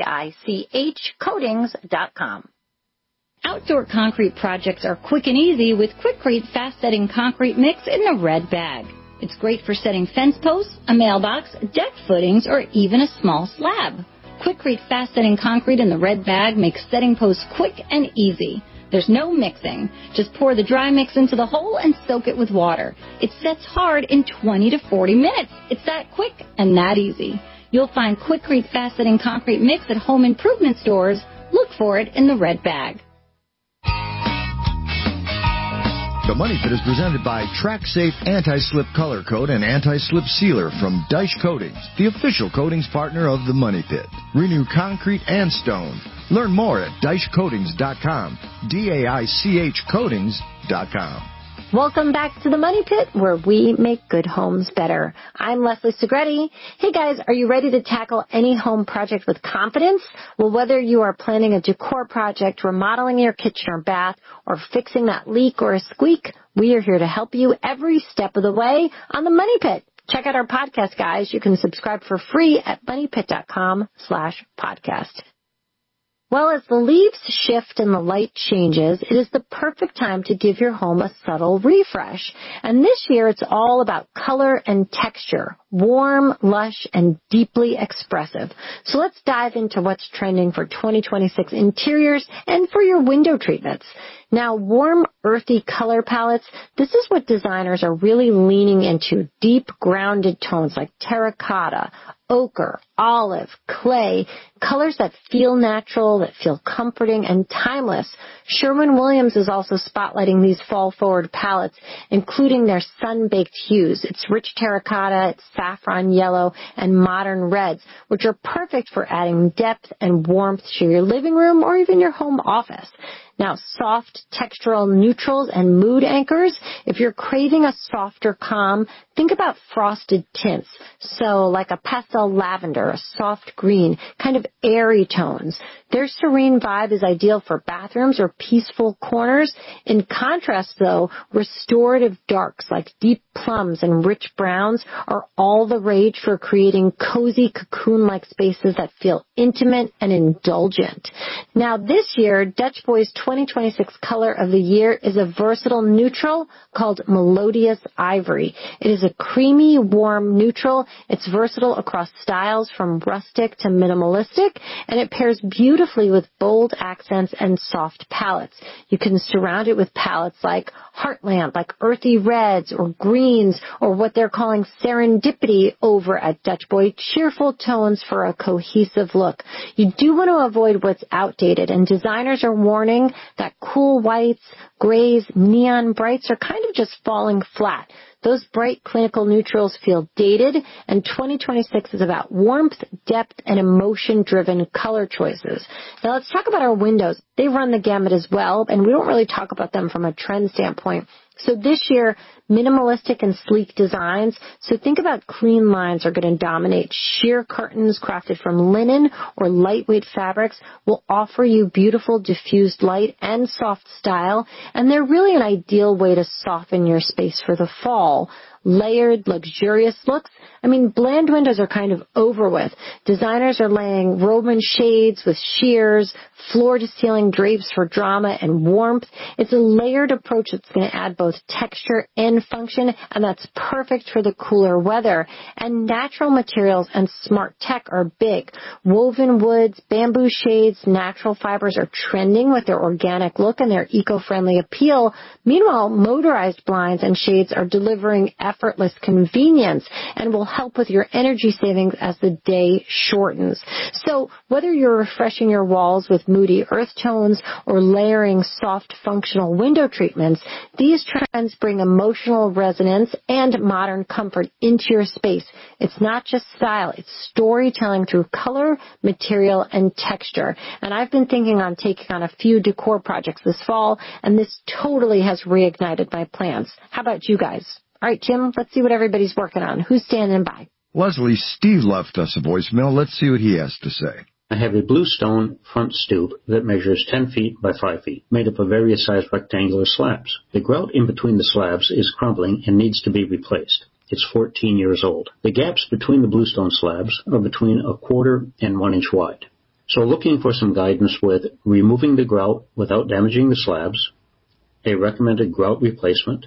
D-A-I-C-H, Coatings.com. Outdoor concrete projects are quick and easy with Quikrete fast-setting concrete mix in the red bag. It's great for setting fence posts, a mailbox, deck footings, or even a small slab. Quikrete fast-setting concrete in the red bag makes setting posts quick and easy. There's no mixing. Just pour the dry mix into the hole and soak it with water. It sets hard in 20 to 40 minutes. It's that quick and that easy. You'll find Quikrete fast-setting concrete mix at home improvement stores. Look for it in the red bag. The Money Pit is presented by TrackSafe Anti-Slip Color Coat and Anti-Slip Sealer from Daesh Coatings, the official coatings partner of The Money Pit. Renew concrete and stone. Learn more at DaeshCoatings.com, D-A-I-C-H Coatings.com. Welcome back to the Money Pit, where we make good homes better. I'm Leslie Segretti. Hey guys, are you ready to tackle any home project with confidence? Well, whether you are planning a decor project, remodeling your kitchen or bath, or fixing that leak or a squeak, we are here to help you every step of the way on the Money Pit. Check out our podcast, guys. You can subscribe for free at moneypit.com/podcast. Well, as the leaves shift and the light changes, it is the perfect time to give your home a subtle refresh. And this year, it's all about color and texture, warm, lush, and deeply expressive. So let's dive into what's trending for 2026 interiors and for your window treatments. Now, warm, earthy color palettes, this is what designers are really leaning into, deep, grounded tones like terracotta, ochre, olive, clay, colors that feel natural, that feel comforting and timeless. Sherwin-Williams is also spotlighting these fall-forward palettes, including their sun-baked hues. It's rich terracotta, it's saffron yellow, and modern reds, which are perfect for adding depth and warmth to your living room or even your home office. Now, soft textural neutrals and mood anchors. If you're craving a softer calm, think about frosted tints. So like a pastel lavender, a soft green, kind of airy tones. Their serene vibe is ideal for bathrooms or peaceful corners. In contrast, though, restorative darks like deep plums and rich browns are all the rage for creating cozy cocoon-like spaces that feel intimate and indulgent. Now, this year, Dutch Boys 2026 color of the year is a versatile neutral called Melodious Ivory. It is a creamy, warm neutral. It's versatile across styles from rustic to minimalistic, and it pairs beautifully with bold accents and soft palettes. You can surround it with palettes like Heartland, like earthy reds or greens, or what they're calling serendipity over at Dutch Boy, cheerful tones for a cohesive look. You do want to avoid what's outdated, and designers are warning that cool whites, grays, neon brights are kind of just falling flat. Those bright clinical neutrals feel dated, and 2026 is about warmth, depth, and emotion-driven color choices. Now let's talk about our windows. They run the gamut as well, and we don't really talk about them from a trend standpoint. So this year, minimalistic and sleek designs. So think about clean lines are going to dominate. Sheer curtains crafted from linen or lightweight fabrics will offer you beautiful diffused light and soft style, and they're really an ideal way to soften your space for the fall. Layered, luxurious looks. I mean, bland windows are kind of over with. Designers are laying Roman shades with sheers, floor-to-ceiling drapes for drama and warmth. It's a layered approach that's going to add both texture and function, and that's perfect for the cooler weather. And natural materials and smart tech are big. Woven woods, bamboo shades, natural fibers are trending with their organic look and their eco-friendly appeal. Meanwhile, motorized blinds and shades are delivering effortless convenience and will help with your energy savings as the day shortens. So whether you're refreshing your walls with moody earth tones or layering soft functional window treatments, these trends bring emotional resonance and modern comfort into your space. It's not just style, it's storytelling through color, material, and texture. And I've been thinking on taking on a few decor projects this fall, and this totally has reignited my plans. How about you guys? All right, Jim, let's see what everybody's working on. Who's standing by? Leslie, Steve left us a voicemail. Let's see what he has to say. I have a bluestone front stoop that measures 10 feet by 5 feet, made up of various sized rectangular slabs. The grout in between the slabs is crumbling and needs to be replaced. It's 14 years old. The gaps between the bluestone slabs are between 1/4 and 1 inch wide. So looking for some guidance with removing the grout without damaging the slabs, a recommended grout replacement,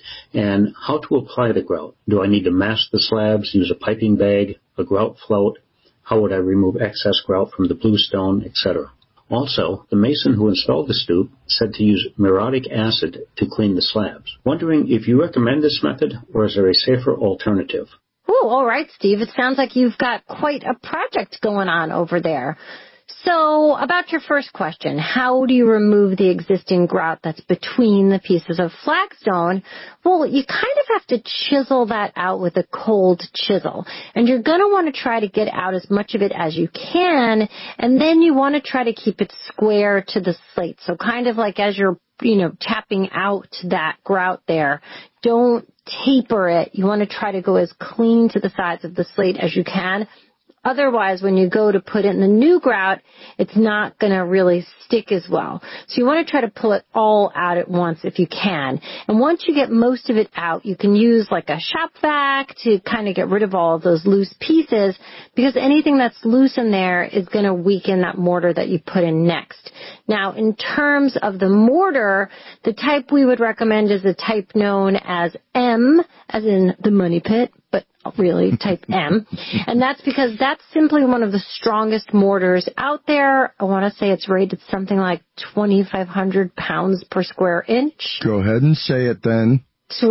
and how to apply the grout. Do I need to mask the slabs, use a piping bag, a grout float? How would I remove excess grout from the bluestone, etc.? Also, the mason who installed the stoop said to use muriatic acid to clean the slabs. Wondering if you recommend this method, or is there a safer alternative? Oh, all right, Steve. It sounds like you've got quite a project going on over there. So about your first question, how do you remove the existing grout that's between the pieces of flagstone? Well, you kind of have to chisel that out with a cold chisel. And you're going to want to try to get out as much of it as you can, and then you want to try to keep it square to the slate. So kind of like as you're, tapping out that grout there, don't taper it. You want to try to go as clean to the sides of the slate as you can. Otherwise, when you go to put in the new grout, it's not going to really stick as well. So you want to try to pull it all out at once if you can. And once you get most of it out, you can use like a shop vac to kind of get rid of all of those loose pieces, because anything that's loose in there is going to weaken that mortar that you put in next. Now, in terms of the mortar, the type we would recommend is the type known as M, as in the money pit, but really type M. And that's because that's simply one of the strongest mortars out there. I want to say it's rated something like 2,500 pounds per square inch. Go ahead and say it then.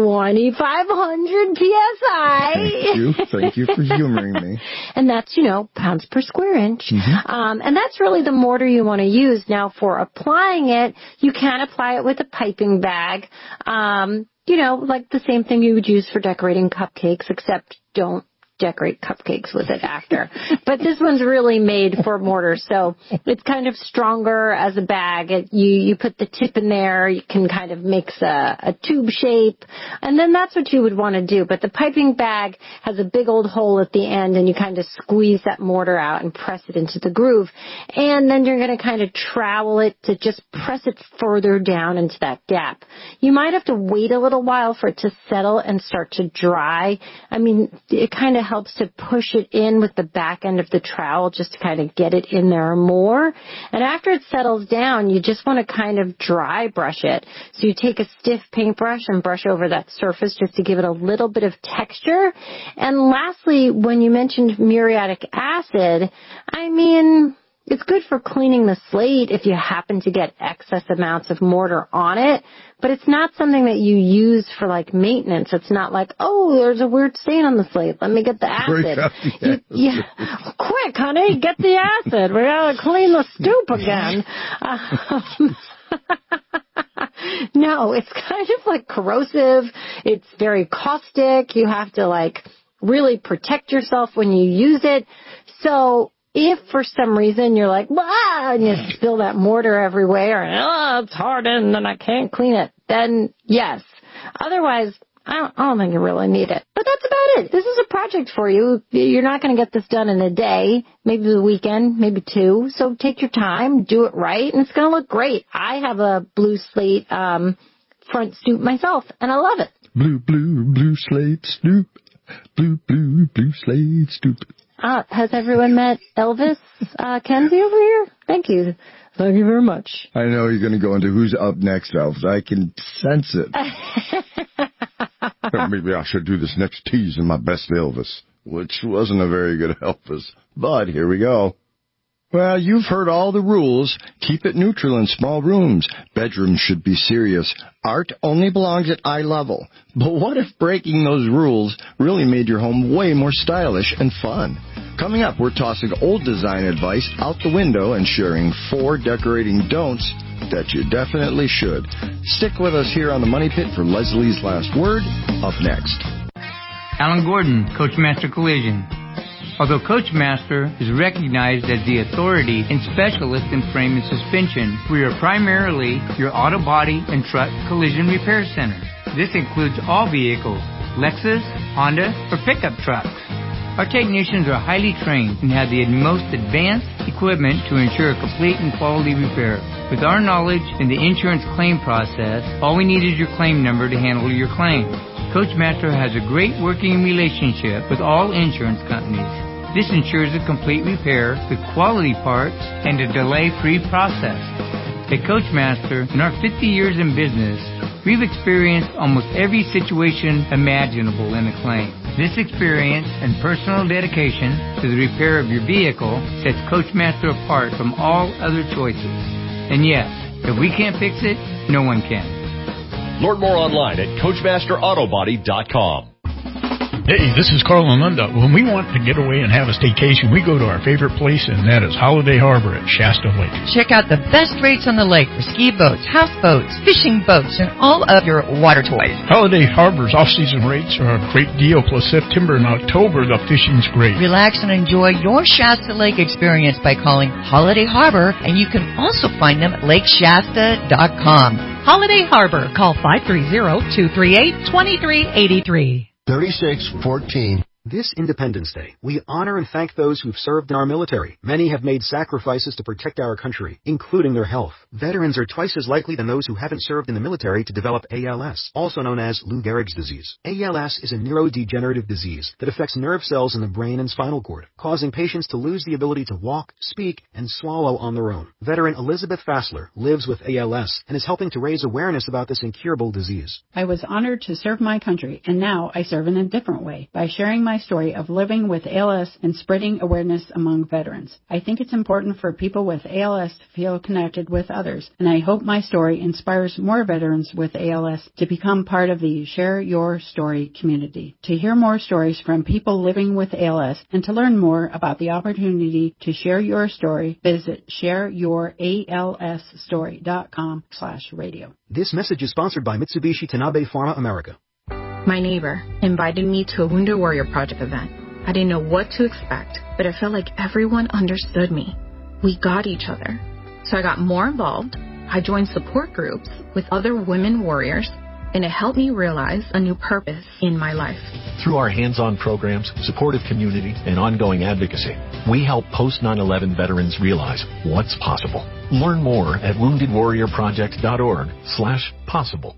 2,500 PSI. Thank you for humoring me. And that's, pounds per square inch. Mm-hmm. And that's really the mortar you want to use. Now, for applying it, you can apply it with a piping bag. Like the same thing you would use for decorating cupcakes, except don't decorate cupcakes with it after. But this one's really made for mortar, so it's kind of stronger as a bag. You put the tip in there, you can kind of mix a tube shape, and then that's what you would want to do. But the piping bag has a big old hole at the end, and you kind of squeeze that mortar out and press it into the groove. And then you're going to kind of trowel it to just press it further down into that gap. You might have to wait a little while for it to settle and start to dry. I mean, it kind of helps to push it in with the back end of the trowel just to kind of get it in there more. And after it settles down, you just want to kind of dry brush it. So you take a stiff paintbrush and brush over that surface just to give it a little bit of texture. And lastly, when you mentioned muriatic acid, I mean, it's good for cleaning the slate if you happen to get excess amounts of mortar on it, but it's not something that you use for like maintenance. It's not like, oh, there's a weird stain on the slate. Let me get the acid. Quick, honey, get the acid. We gotta clean the stoop again. No, it's kind of like corrosive. It's very caustic. You have to like really protect yourself when you use it. So if for some reason you're like, wow, and you spill that mortar everywhere, and oh, it's hardened and I can't clean it, then yes. Otherwise, I don't think you really need it. But that's about it. This is a project for you. You're not going to get this done in a day, maybe the weekend, maybe 2. So take your time, do it right, and it's going to look great. I have a blue slate front stoop myself, and I love it. Blue slate stoop. Blue slate stoop. Has everyone met Elvis Kenzie over here? Thank you. Thank you very much. I know you're going to go into who's up next, Elvis. I can sense it. Maybe I should do this next tease in my best Elvis, which wasn't a very good Elvis. But here we go. Well, you've heard all the rules. Keep it neutral in small rooms. Bedrooms should be serious. Art only belongs at eye level. But what if breaking those rules really made your home way more stylish and fun? Coming up, we're tossing old design advice out the window and sharing 4 decorating don'ts that you definitely should. Stick with us here on the Money Pit for Leslie's Last Word, up next. Alan Gordon, Coachmaster Collision. Although Coachmaster is recognized as the authority and specialist in frame and suspension, we are primarily your auto body and truck collision repair center. This includes all vehicles, Lexus, Honda, or pickup trucks. Our technicians are highly trained and have the most advanced equipment to ensure a complete and quality repair. With our knowledge in the insurance claim process, all we need is your claim number to handle your claim. Coachmaster has a great working relationship with all insurance companies. This ensures a complete repair with quality parts and a delay-free process. At Coachmaster, in our 50 years in business, we've experienced almost every situation imaginable in a claim. This experience and personal dedication to the repair of your vehicle sets Coachmaster apart from all other choices. And yes, if we can't fix it, no one can. Learn more online at CoachmasterAutobody.com. Hey, this is Carl Anunda. When we want to get away and have a staycation, we go to our favorite place, and that is Holiday Harbor at Shasta Lake. Check out the best rates on the lake for ski boats, houseboats, fishing boats, and all of your water toys. Holiday Harbor's off-season rates are a great deal, plus September and October, the fishing's great. Relax and enjoy your Shasta Lake experience by calling Holiday Harbor, and you can also find them at lakeshasta.com. Holiday Harbor. Call 530-238-2383. 3614. This Independence Day, we honor and thank those who've served in our military. Many have made sacrifices to protect our country, including their health. Veterans are twice as likely than those who haven't served in the military to develop ALS, also known as Lou Gehrig's disease. ALS is a neurodegenerative disease that affects nerve cells in the brain and spinal cord, causing patients to lose the ability to walk, speak, and swallow on their own. Veteran Elizabeth Fassler lives with ALS and is helping to raise awareness about this incurable disease. I was honored to serve my country, and now I serve in a different way by sharing my story of living with ALS and spreading awareness among veterans. I think it's important for people with ALS to feel connected with others, and I hope my story inspires more veterans with ALS to become part of the Share Your Story community. To hear more stories from people living with ALS and to learn more about the opportunity to share your story, visit shareyouralsstory.com/radio. This message is sponsored by Mitsubishi Tanabe Pharma America. My neighbor invited me to a Wounded Warrior Project event. I didn't know what to expect, but I felt like everyone understood me. We got each other. So I got more involved. I joined support groups with other women warriors, and it helped me realize a new purpose in my life. Through our hands-on programs, supportive community, and ongoing advocacy, we help post-9/11 veterans realize what's possible. Learn more at woundedwarriorproject.org/possible.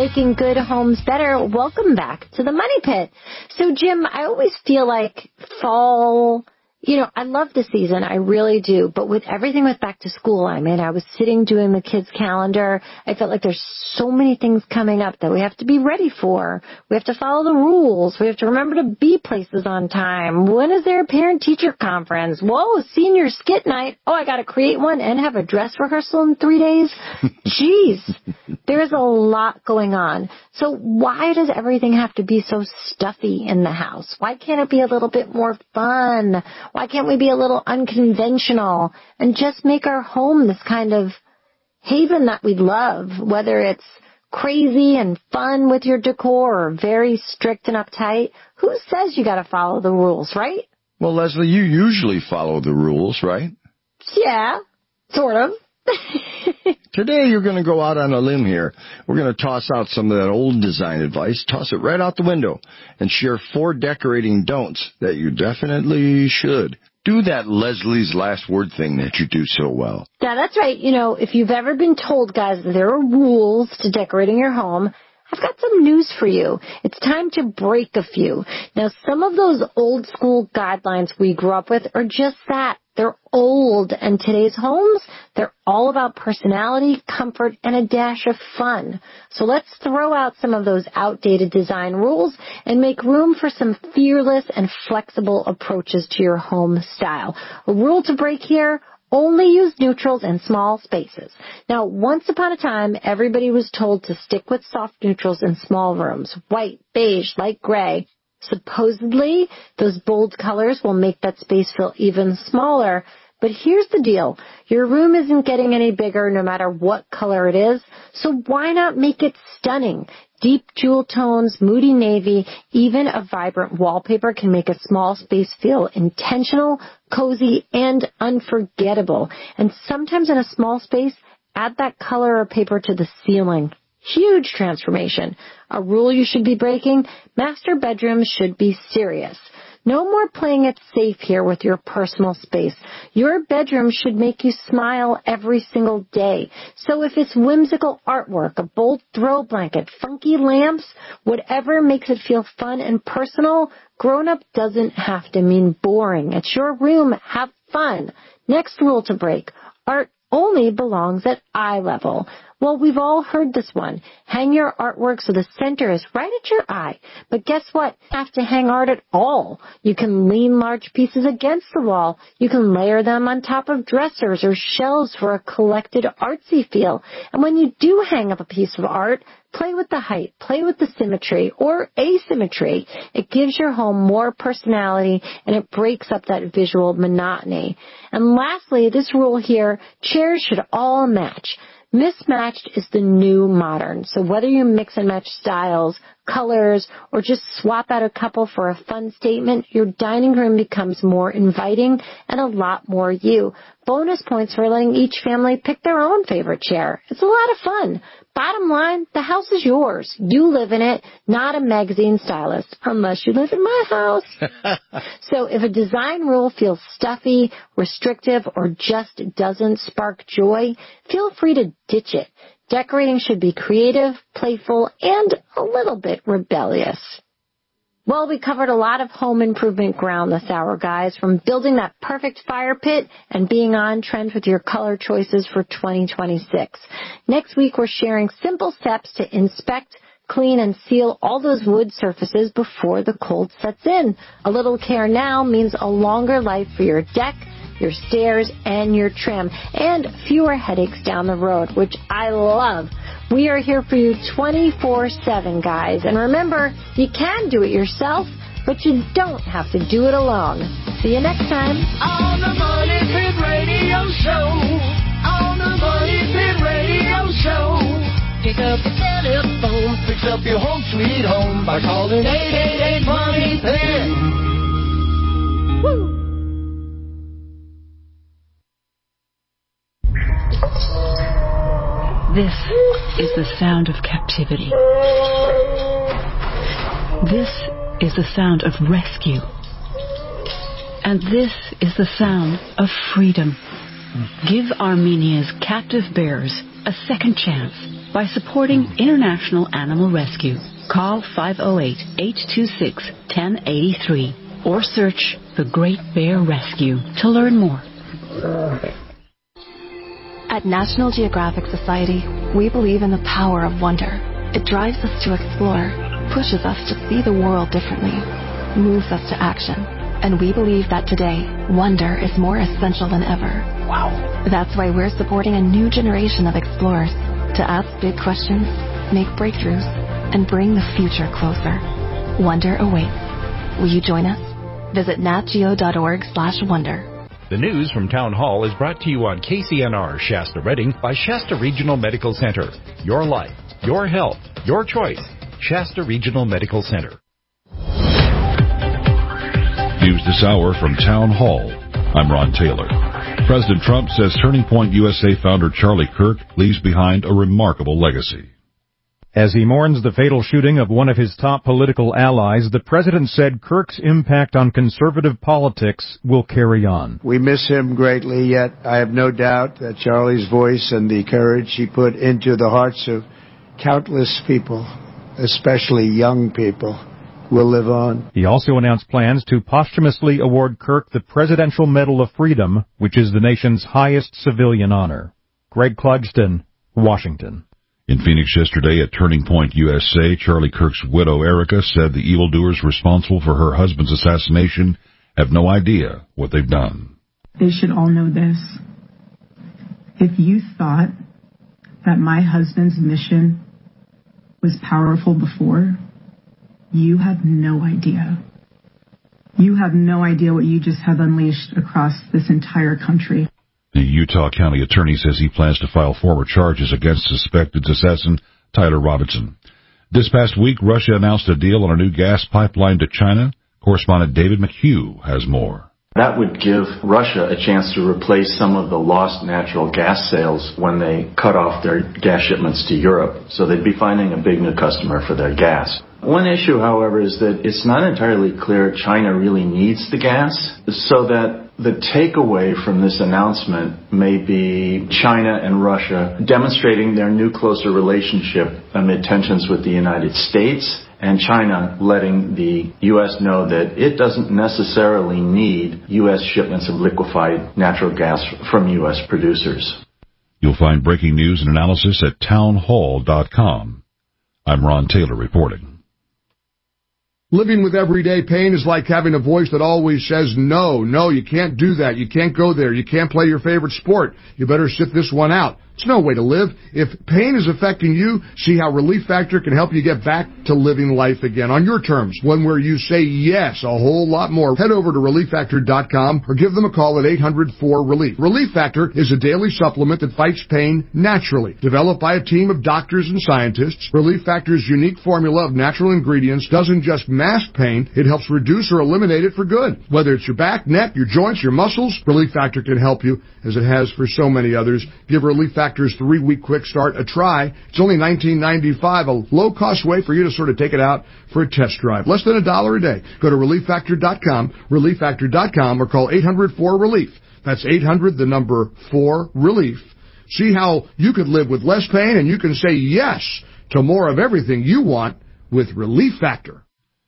making good homes better. Welcome back to the Money Pit. So, Jim, I always feel like fall, I love the season. I really do. But with everything with back to school, I was sitting doing the kids' calendar. I felt like there's so many things coming up that we have to be ready for. We have to follow the rules. We have to remember to be places on time. When is there a parent-teacher conference? Whoa, senior skit night. Oh, I got to create one and have a dress rehearsal in 3 days? Jeez. There's a lot going on. So why does everything have to be so stuffy in the house? Why can't it be a little bit more fun? Why can't we be a little unconventional and just make our home this kind of haven that we love, whether it's crazy and fun with your decor or very strict and uptight? Who says you got to follow the rules, right? Well, Leslie, you usually follow the rules, right? Yeah, sort of. Today you're going to go out on a limb here. We're going to toss out some of that old design advice, toss it right out the window, and share 4 decorating don'ts that you definitely should. Do that Leslie's last word thing that you do so well. Yeah, that's right. If you've ever been told, guys, that there are rules to decorating your home, I've got some news for you. It's time to break a few. Now, some of those old school guidelines we grew up with are just that. They're old, and today's homes, they're all about personality, comfort, and a dash of fun. So let's throw out some of those outdated design rules and make room for some fearless and flexible approaches to your home style. A rule to break here: only use neutrals in small spaces. Now, once upon a time, everybody was told to stick with soft neutrals in small rooms: white, beige, light gray. Supposedly, those bold colors will make that space feel even smaller. But here's the deal. Your room isn't getting any bigger no matter what color it is, so why not make it stunning? Deep jewel tones, moody navy, even a vibrant wallpaper can make a small space feel intentional, cozy, and unforgettable. And sometimes in a small space, add that color or paper to the ceiling. Huge transformation. A rule you should be breaking: master bedrooms should be serious. No more playing it safe here with your personal space. Your bedroom should make you smile every single day. So if it's whimsical artwork, a bold throw blanket, funky lamps, whatever makes it feel fun and personal, grown-up doesn't have to mean boring. It's your room. Have fun. Next rule to break: art only belongs at eye level. Well, we've all heard this one. Hang your artwork so the center is right at your eye. But guess what? You don't have to hang art at all. You can lean large pieces against the wall. You can layer them on top of dressers or shelves for a collected artsy feel. And when you do hang up a piece of art, play with the height, play with the symmetry or asymmetry. It gives your home more personality and it breaks up that visual monotony. And lastly, this rule here: chairs should all match. Mismatched is the new modern. So whether you mix and match styles, colors, or just swap out a couple for a fun statement, your dining room becomes more inviting and a lot more you. Bonus points for letting each family pick their own favorite chair. It's a lot of fun. Bottom line, the house is yours. You live in it, not a magazine stylist, unless you live in my house. So if a design rule feels stuffy, restrictive, or just doesn't spark joy, feel free to ditch it. Decorating should be creative, playful, and a little bit rebellious. Well, we covered a lot of home improvement ground this hour, guys, from building that perfect fire pit and being on trend with your color choices for 2026. Next week, we're sharing simple steps to inspect, clean, and seal all those wood surfaces before the cold sets in. A little care now means a longer life for your deck, your stairs, and your trim, and fewer headaches down the road, which I love. We are here for you 24/7, guys. And remember, you can do it yourself, but you don't have to do it alone. See you next time. On the Money Pit Radio Show. On the Money Pit Radio Show. Pick up the telephone, fix up your home sweet home by calling 888-MONEY-PIT. Woo! This is the sound of captivity. This is the sound of rescue. And this is the sound of freedom. Give Armenia's captive bears a second chance by supporting International Animal Rescue. Call 508-826-1083 or search the Great Bear Rescue to learn more. At National Geographic Society, we believe in the power of wonder. It drives us to explore, pushes us to see the world differently, moves us to action. And we believe that today, wonder is more essential than ever. Wow. That's why we're supporting a new generation of explorers to ask big questions, make breakthroughs, and bring the future closer. Wonder awaits. Will you join us? Visit natgeo.org/wonder. The news from Town Hall is brought to you on KCNR Shasta Redding by Shasta Regional Medical Center. Your life, your health, your choice. Shasta Regional Medical Center. News this hour from Town Hall. I'm Ron Taylor. President Trump says Turning Point USA founder Charlie Kirk leaves behind a remarkable legacy. As he mourns the fatal shooting of one of his top political allies, the president said Kirk's impact on conservative politics will carry on. We miss him greatly, yet I have no doubt that Charlie's voice and the courage he put into the hearts of countless people, especially young people, will live on. He also announced plans to posthumously award Kirk the Presidential Medal of Freedom, which is the nation's highest civilian honor. Greg Clugston, Washington. In Phoenix yesterday at Turning Point USA, Charlie Kirk's widow, Erica, said the evildoers responsible for her husband's assassination have no idea what they've done. They should all know this. If you thought that my husband's mission was powerful before, you have no idea. You have no idea what you just have unleashed across this entire country. The Utah County Attorney says he plans to file formal charges against suspected assassin Tyler Robinson. This past week, Russia announced a deal on a new gas pipeline to China. Correspondent David McHugh has more. That would give Russia a chance to replace some of the lost natural gas sales when they cut off their gas shipments to Europe. So they'd be finding a big new customer for their gas. One issue, however, is that it's not entirely clear China really needs the gas, so that the takeaway from this announcement may be China and Russia demonstrating their new closer relationship amid tensions with the United States, and China letting the U.S. know that it doesn't necessarily need U.S. shipments of liquefied natural gas from U.S. producers. You'll find breaking news and analysis at townhall.com. I'm Ron Taylor reporting. Living with everyday pain is like having a voice that always says, no, you can't do that. You can't go there. You can't play your favorite sport. You better sit this one out. It's no way to live. If pain is affecting you, see how Relief Factor can help you get back to living life again on your terms, one where you say yes a whole lot more. Head over to ReliefFactor.com or give them a call at 800-4RELIEF. Relief Factor is a daily supplement that fights pain naturally. Developed by a team of doctors and scientists, Relief Factor's unique formula of natural ingredients doesn't just mask pain, it helps reduce or eliminate it for good. Whether it's your back, neck, your joints, your muscles, Relief Factor can help you, as it has for so many others. Give Relief Factor's 3-week quick start a try. It's only $19.95, a low-cost way for you to sort of take it out for a test drive. Less than $1 a day. Go to ReliefFactor.com, ReliefFactor.com, or call 800-4RELIEF. That's 800-4-RELIEF. See how you could live with less pain, and you can say yes to more of everything you want with Relief Factor.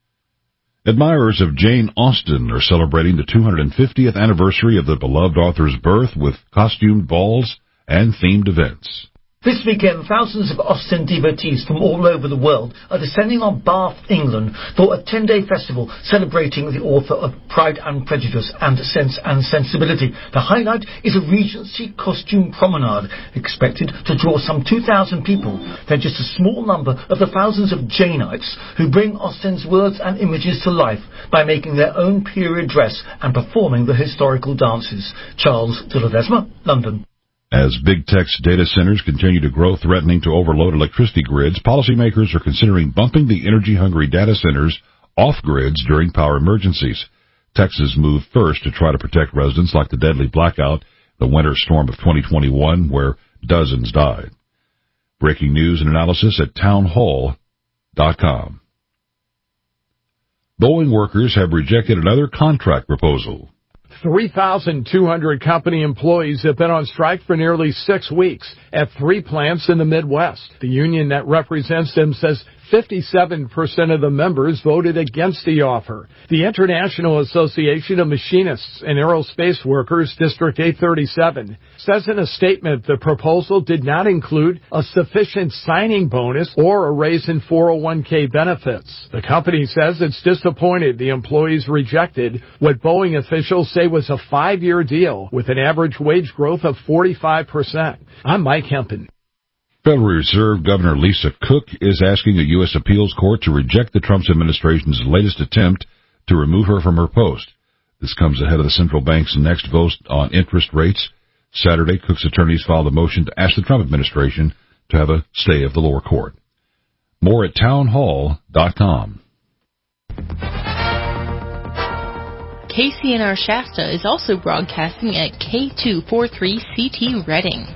Admirers of Jane Austen are celebrating the 250th anniversary of the beloved author's birth with costumed balls and themed events. This weekend, thousands of Austen devotees from all over the world are descending on Bath, England, for a 10-day festival celebrating the author of Pride and Prejudice and Sense and Sensibility. The highlight is a Regency costume promenade, expected to draw some 2,000 people. They're just a small number of the thousands of Janeites who bring Austen's words and images to life by making their own period dress and performing the historical dances. Charles de Ledesma, London. As big tech's data centers continue to grow, threatening to overload electricity grids, policymakers are considering bumping the energy-hungry data centers off grids during power emergencies. Texas moved first to try to protect residents like the deadly blackout, the winter storm of 2021, where dozens died. Breaking news and analysis at townhall.com. Boeing workers have rejected another contract proposal. 3,200 company employees have been on strike for nearly 6 weeks at 3 plants in the Midwest. The union that represents them says 57% of the members voted against the offer. The International Association of Machinists and Aerospace Workers, District 837, says in a statement the proposal did not include a sufficient signing bonus or a raise in 401k benefits. The company says it's disappointed the employees rejected what Boeing officials say was a 5-year deal with an average wage growth of 45%. I'm Mike Hempen. Federal Reserve Governor Lisa Cook is asking a U.S. appeals court to reject the Trump administration's latest attempt to remove her from her post. This comes ahead of the central bank's next vote on interest rates. Saturday, Cook's attorneys filed a motion to ask the Trump administration to have a stay of the lower court. More at townhall.com. KCNR Shasta is also broadcasting at K243CT Reading.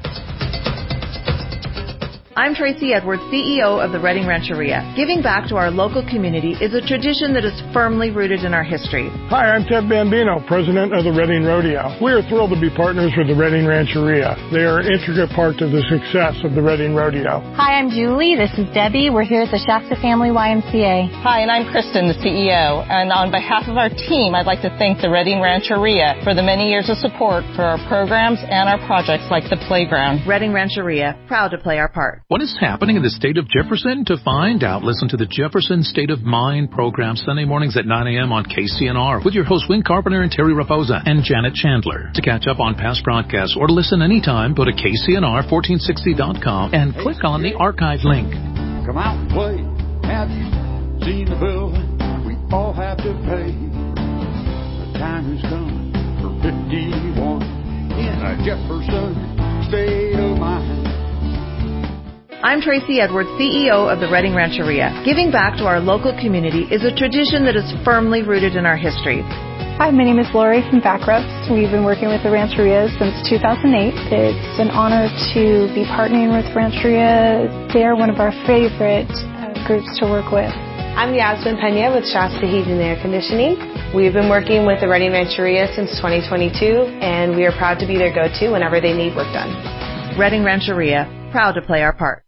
I'm Tracy Edwards, CEO of the Reading Rancheria. Giving back to our local community is a tradition that is firmly rooted in our history. Hi, I'm Ted Bambino, president of the Reading Rodeo. We are thrilled to be partners with the Reading Rancheria. They are an intricate part of the success of the Reading Rodeo. Hi, I'm Julie. This is Debbie. We're here at the Shasta Family YMCA. Hi, and I'm Kristen, the CEO. And on behalf of our team, I'd like to thank the Reading Rancheria for the many years of support for our programs and our projects like the playground. Reading Rancheria, proud to play our part. What is happening in the state of Jefferson? To find out, listen to the Jefferson State of Mind program Sunday mornings at 9 a.m. on KCNR with your hosts Win Carpenter and Terry Raposa and Janet Chandler. To catch up on past broadcasts or to listen anytime, go to KCNR1460.com and click on the archive link. Come out and play. Have you seen the bill we all have to pay? The time has come for 51 in a Jefferson State of Mind. I'm Tracy Edwards, CEO of the Reading Rancheria. Giving back to our local community is a tradition that is firmly rooted in our history. Hi, my name is Lori from Backrest. We've been working with the Rancheria since 2008. It's an honor to be partnering with Rancheria. They're one of our favorite groups to work with. I'm Yasmin Pena with Shasta Heating and Air Conditioning. We've been working with the Reading Rancheria since 2022, and we are proud to be their go-to whenever they need work done. Reading Rancheria, proud to play our part.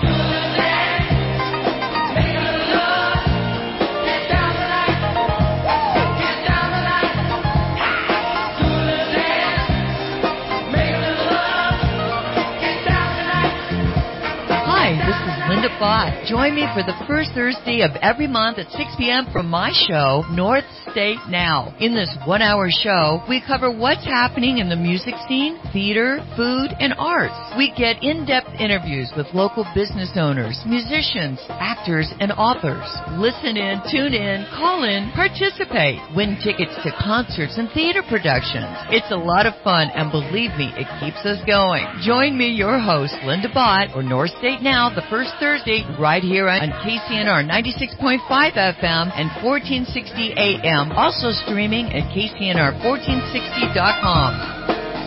Linda Bott. Join me for the first Thursday of every month at 6 p.m. for my show, North State Now. In this one-hour show, we cover what's happening in the music scene, theater, food, and arts. We get in-depth interviews with local business owners, musicians, actors, and authors. Listen in, tune in, call in, participate. Win tickets to concerts and theater productions. It's a lot of fun, and believe me, it keeps us going. Join me, your host, Linda Bott, for North State Now, the first Thursday, right here on KCNR 96.5 FM and 1460 AM. Also streaming at KCNR1460.com.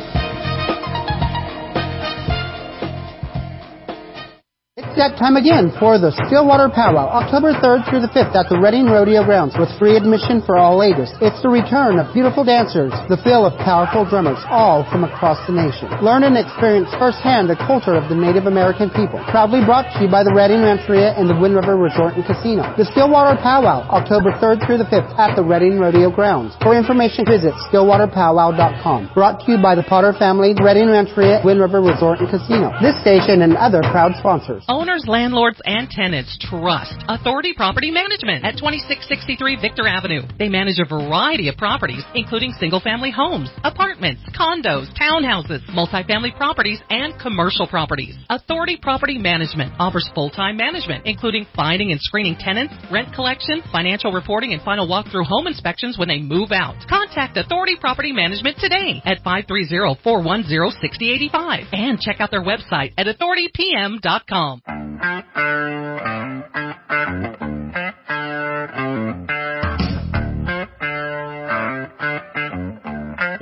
It's that time again for the Stillwater Powwow, October 3rd through the 5th at the Reading Rodeo Grounds with free admission for all ages. It's the return of beautiful dancers, the feel of powerful drummers, all from across the nation. Learn and experience firsthand the culture of the Native American people. Proudly brought to you by the Reading Rancheria and the Wind River Resort and Casino. The Stillwater Powwow, October 3rd through the 5th at the Reading Rodeo Grounds. For information, visit stillwaterpowwow.com. Brought to you by the Potter family, Reading Rancheria, Wind River Resort and Casino. This station and other proud sponsors. Owners, landlords, and tenants trust Authority Property Management at 2663 Victor Avenue. They manage a variety of properties, including single-family homes, apartments, condos, townhouses, multifamily properties, and commercial properties. Authority Property Management offers full-time management, including finding and screening tenants, rent collection, financial reporting, and final walkthrough home inspections when they move out. Contact Authority Property Management today at 530-410-6085 and check out their website at authoritypm.com.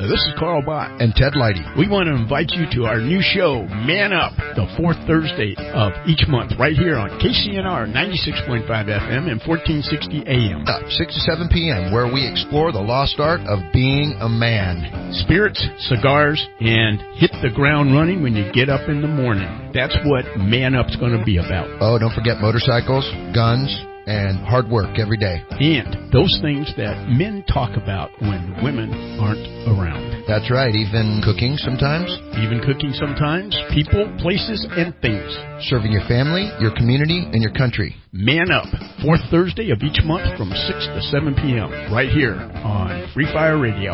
this is Carl Bott. And Ted Leidy. We want to invite you to our new show, Man Up, the fourth Thursday of each month, right here on KCNR 96.5 FM and 1460 AM. 6 to 7 p.m., where we explore the lost art of being a man. Spirits, cigars, and hit the ground running when you get up in the morning. That's what Man Up's going to be about. Oh, don't forget motorcycles, guns, and hard work every day. And those things that men talk about when women aren't around. That's right. Even cooking sometimes. People, places, and things. Serving your family, your community, and your country. Man Up, fourth Thursday of each month from 6 to 7 p.m. right here on Free Fire Radio.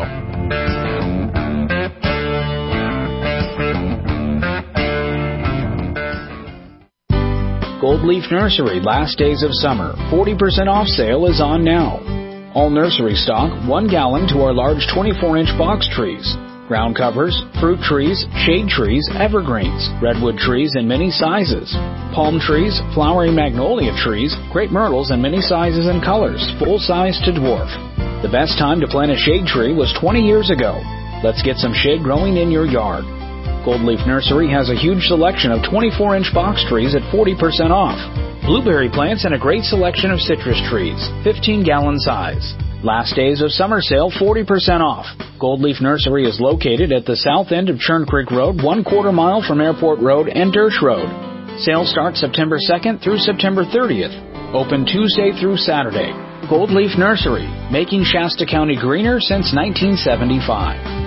Gold Leaf Nursery Last Days of Summer 40% off sale is on now. All nursery stock 1 gallon to our large 24-inch box trees. Ground covers, fruit trees, shade trees, evergreens, redwood trees in many sizes. Palm trees, flowering magnolia trees, crepe myrtles in many sizes and colors, full size to dwarf. The best time to plant a shade tree was 20 years ago. Let's get some shade growing in your yard. Gold Leaf Nursery has a huge selection of 24-inch box trees at 40% off. Blueberry plants and a great selection of citrus trees, 15-gallon size. Last Days of Summer Sale, 40% off. Gold Leaf Nursery is located at the south end of Churn Creek Road, 1/4 mile from Airport Road and Dersh Road. Sale starts September 2nd through September 30th. Open Tuesday through Saturday. Gold Leaf Nursery, making Shasta County greener since 1975.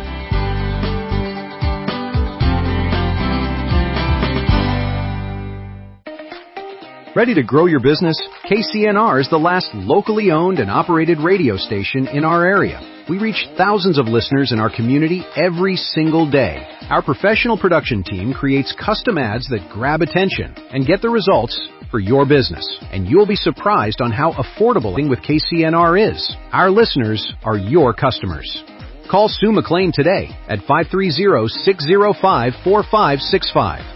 Ready to grow your business? KCNR is the last locally owned and operated radio station in our area. We reach thousands of listeners in our community every single day. Our professional production team creates custom ads that grab attention and get the results for your business. And you'll be surprised on how affordable with KCNR is. Our listeners are your customers. Call Sue McLean today at 530-605-4565.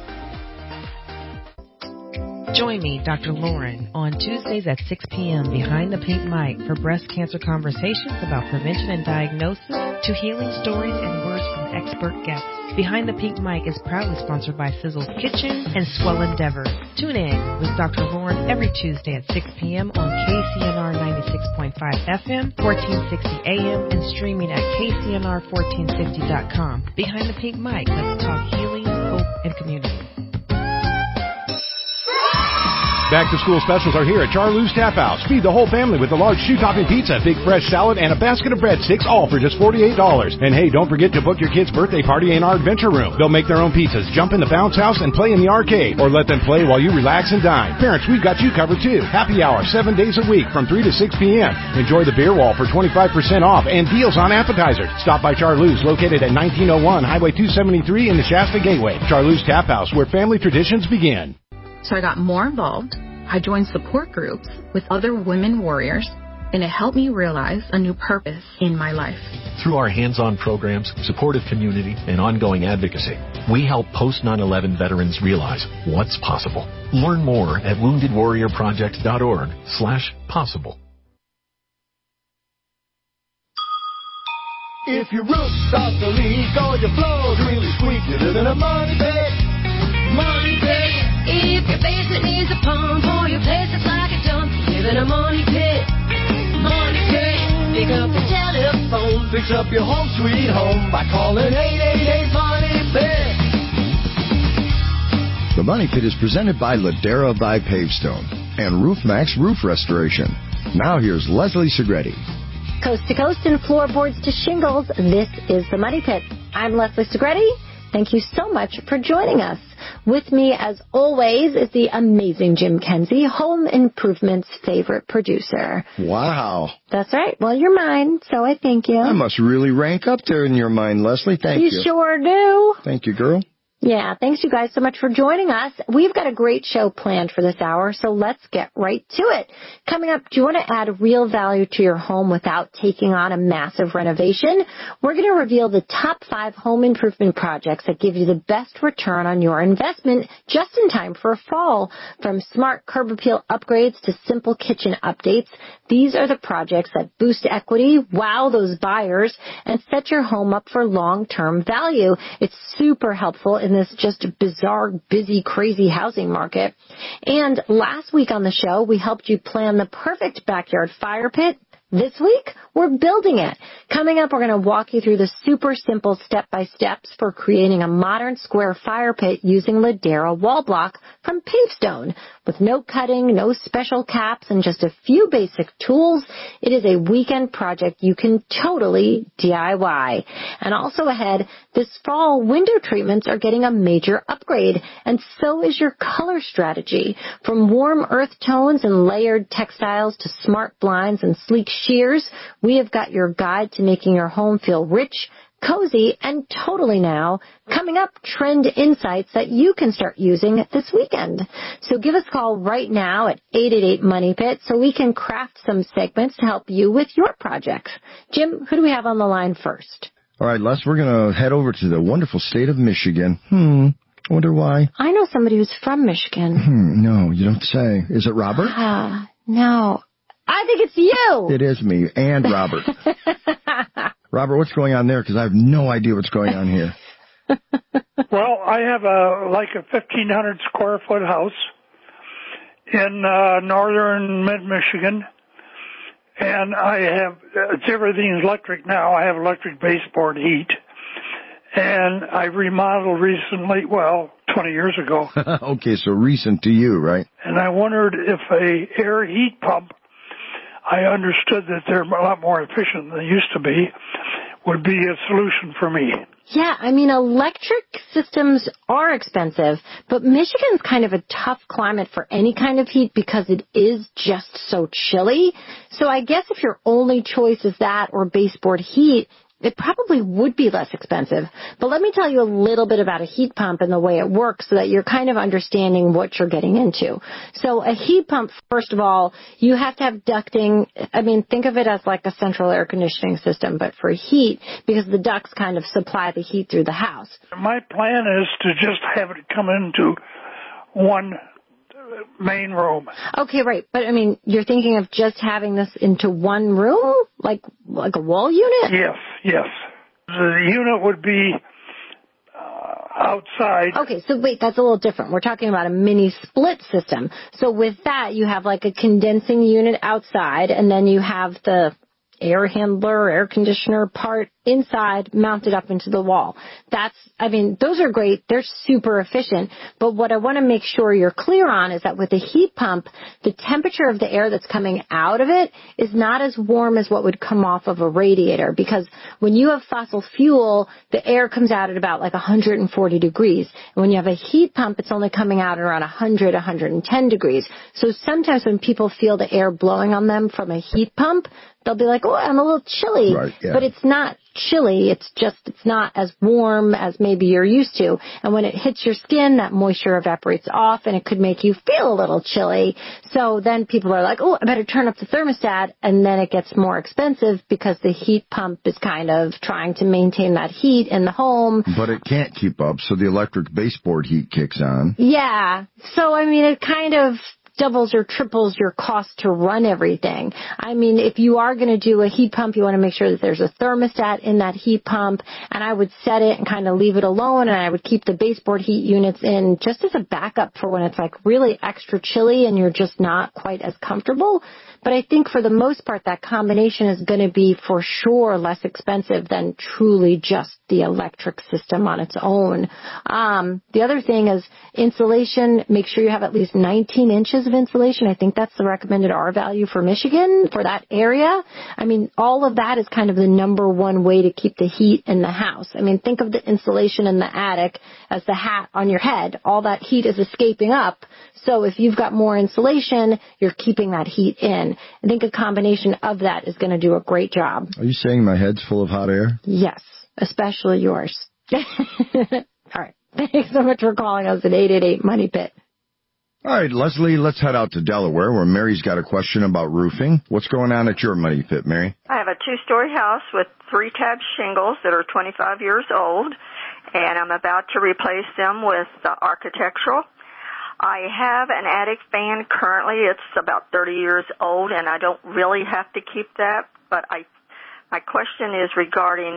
Join me, Dr. Lauren, on Tuesdays at 6 p.m. behind the pink mic for breast cancer conversations about prevention and diagnosis to healing stories and words from expert guests. Behind the Pink Mic is proudly sponsored by Sizzle's Kitchen and Swell Endeavor. Tune in with Dr. Lauren every Tuesday at 6 p.m. on KCNR 96.5 FM, 1460 AM, and streaming at KCNR1460.com. Behind the Pink Mic, let's talk healing, hope, and community. Back-to-school specials are here at Charlie's Tap House. Feed the whole family with a large shoe-topping pizza, big fresh salad, and a basket of breadsticks, all for just $48. And hey, don't forget to book your kids' birthday party in our adventure room. They'll make their own pizzas, jump in the bounce house, and play in the arcade. Or let them play while you relax and dine. Parents, we've got you covered too. Happy hour, 7 days a week from 3 to 6 p.m. Enjoy the beer wall for 25% off and deals on appetizers. Stop by Charlie's, located at 1901 Highway 273 in the Shasta Gateway. Charlie's Tap House, where family traditions begin. So I got more involved. I joined support groups with other women warriors, and it helped me realize a new purpose in my life. Through our hands-on programs, supportive community, and ongoing advocacy, we help post-9/11 veterans realize what's possible. Learn more at woundedwarriorproject.org/possible. If your roof starts to leak or your floor's really squeaky, live in a money pit. Money pit. If your basement needs a pump or your place is like a dump, live in a money pit. Money pit. Pick up the telephone. Fix up your home sweet home by calling 888 Money Pit. The Money Pit is presented by Ladera by Pavestone and RoofMax Roof Restoration. Now here's Leslie Segretti. Coast to coast and floorboards to shingles, this is the Money Pit. I'm Leslie Segretti. Thank you so much for joining us. With me, as always, is the amazing Jim Kenzie, Home Improvement's favorite producer. Wow. That's right. Well, you're mine, so I thank you. I must really rank up there in your mind, Leslie. Thank you. You sure do. Thank you, girl. Yeah, thanks you guys so much for joining us. We've got a great show planned for this hour, so let's get right to it. Coming up, do you want to add real value to your home without taking on a massive renovation? We're going to reveal the top 5 home improvement projects that give you the best return on your investment just in time for fall. From smart curb appeal upgrades to simple kitchen updates, these are the projects that boost equity, wow those buyers, and set your home up for long-term value. It's super helpful in this just bizarre, busy, crazy housing market. And last week on the show, we helped you plan the perfect backyard fire pit. This week, we're building it. Coming up, we're going to walk you through the super simple step-by-steps for creating a modern square fire pit using Ladera wall block from Pavestone. With no cutting, no special caps, and just a few basic tools, it is a weekend project you can totally DIY. And also ahead, this fall, window treatments are getting a major upgrade, and so is your color strategy. From warm earth tones and layered textiles to smart blinds and sleek sheers, we have got your guide to making your home feel rich, cozy, and totally now. Coming up, trend insights that you can start using this weekend. So give us a call right now at 888-MONEY-PIT so we can craft some segments to help you with your projects. Jim, who do we have on the line first? All right, Les, we're going to head over to the wonderful state of Michigan. I wonder why. I know somebody who's from Michigan. No, you don't say. Is it Robert? No. I think it's you. It is me and Robert. Robert, what's going on there? Because I have no idea what's going on here. Well, I have a 1,500 square foot house in northern mid-Michigan, and everything's electric now. I have electric baseboard heat, and I remodeled recently, 20 years ago. Okay, so recent to you, right? And I wondered if a air heat pump, I understood that they're a lot more efficient than they used to be, would be a solution for me. Yeah, I mean, electric systems are expensive, but Michigan's kind of a tough climate for any kind of heat because it is just so chilly. So I guess if your only choice is that or baseboard heat, it probably would be less expensive. But let me tell you a little bit about a heat pump and the way it works so that you're kind of understanding what you're getting into. So a heat pump, first of all, you have to have ducting. I mean, think of it as like a central air conditioning system, but for heat, because the ducts kind of supply the heat through the house. My plan is to just have it come into one main room. Okay, right. But, I mean, you're thinking of just having this into one room? Like a wall unit? Yes. The unit would be outside. Okay, so wait, that's a little different. We're talking about a mini split system. So with that, you have like a condensing unit outside, and then you have the air handler, air conditioner part inside, mounted up into the wall. Those are great. They're super efficient. But what I want to make sure you're clear on is that with a heat pump, the temperature of the air that's coming out of it is not as warm as what would come off of a radiator, because when you have fossil fuel, the air comes out at about like 140 degrees. And when you have a heat pump, it's only coming out at around 100, 110 degrees. So sometimes when people feel the air blowing on them from a heat pump, they'll be like, oh, I'm a little chilly. Right, yeah. But it's not chilly. It's not as warm as maybe you're used to. And when it hits your skin, that moisture evaporates off and it could make you feel a little chilly. So then people are like, oh, I better turn up the thermostat. And then it gets more expensive because the heat pump is kind of trying to maintain that heat in the home. But it can't keep up, so the electric baseboard heat kicks on. Yeah. So, I mean, it kind of doubles or triples your cost to run everything. I mean, if you are going to do a heat pump, you want to make sure that there's a thermostat in that heat pump, and I would set it and kind of leave it alone, and I would keep the baseboard heat units in just as a backup for when it's like really extra chilly and you're just not quite as comfortable. But I think for the most part, that combination is going to be for sure less expensive than truly just the electric system on its own. The other thing is insulation. Make sure you have at least 19 inches of insulation. I think that's the recommended R value for Michigan for that area. I mean, all of that is kind of the number one way to keep the heat in the house. I mean, think of the insulation in the attic as the hat on your head. All that heat is escaping up. So if you've got more insulation, you're keeping that heat in. I think a combination of that is going to do a great job. Are you saying my head's full of hot air? Yes, especially yours. All right. Thanks so much for calling us at 888-MONEY-PIT. All right, Leslie, let's head out to Delaware where Mary's got a question about roofing. What's going on at your Money Pit, Mary? I have a 2-story house with 3-tab shingles that are 25 years old, and I'm about to replace them with architectural. I have an attic fan currently. It's about 30 years old, and I don't really have to keep that, but my question is regarding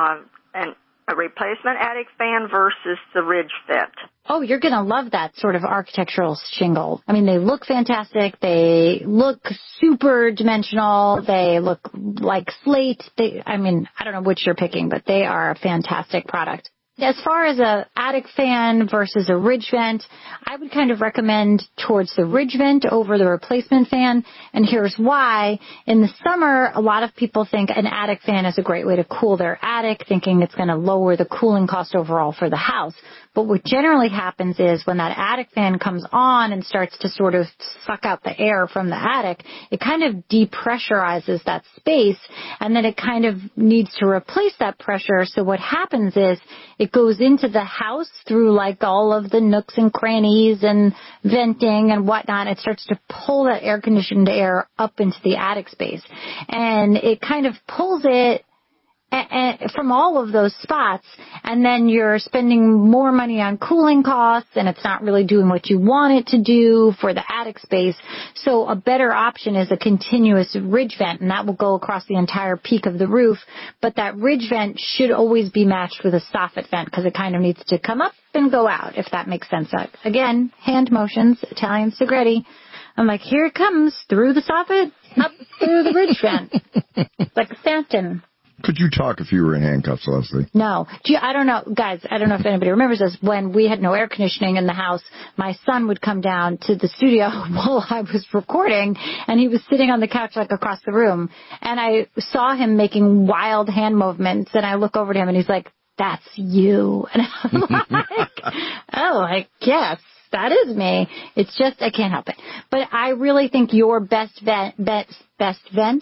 a replacement attic fan versus the ridge vent. Oh, you're going to love that sort of architectural shingle. I mean, they look fantastic. They look super dimensional. They look like slate. I don't know which you're picking, but they are a fantastic product. As far as a attic fan versus a ridge vent, I would kind of recommend towards the ridge vent over the replacement fan, and here's why. In the summer, a lot of people think an attic fan is a great way to cool their attic, thinking it's going to lower the cooling cost overall for the house. But what generally happens is when that attic fan comes on and starts to sort of suck out the air from the attic, it kind of depressurizes that space, and then it kind of needs to replace that pressure. So what happens is it goes into the house through like all of the nooks and crannies and venting and whatnot. It starts to pull that air-conditioned air up into the attic space. And it kind of pulls it from all of those spots, and then you're spending more money on cooling costs, and it's not really doing what you want it to do for the attic space. So a better option is a continuous ridge vent, and that will go across the entire peak of the roof. But that ridge vent should always be matched with a soffit vent because it kind of needs to come up and go out, if that makes sense. Again, hand motions, Italian spaghetti. I'm like, here it comes, through the soffit, up through the ridge vent. Like a fountain. Could you talk if you were in handcuffs, Leslie? No. I don't know, guys, I don't know if anybody remembers this. When we had no air conditioning in the house, my son would come down to the studio while I was recording, and he was sitting on the couch like across the room. And I saw him making wild hand movements, and I look over to him, and he's like, that's you. And I'm like, oh, I guess. That is me. It's just, I can't help it. But I really think your best bet, it's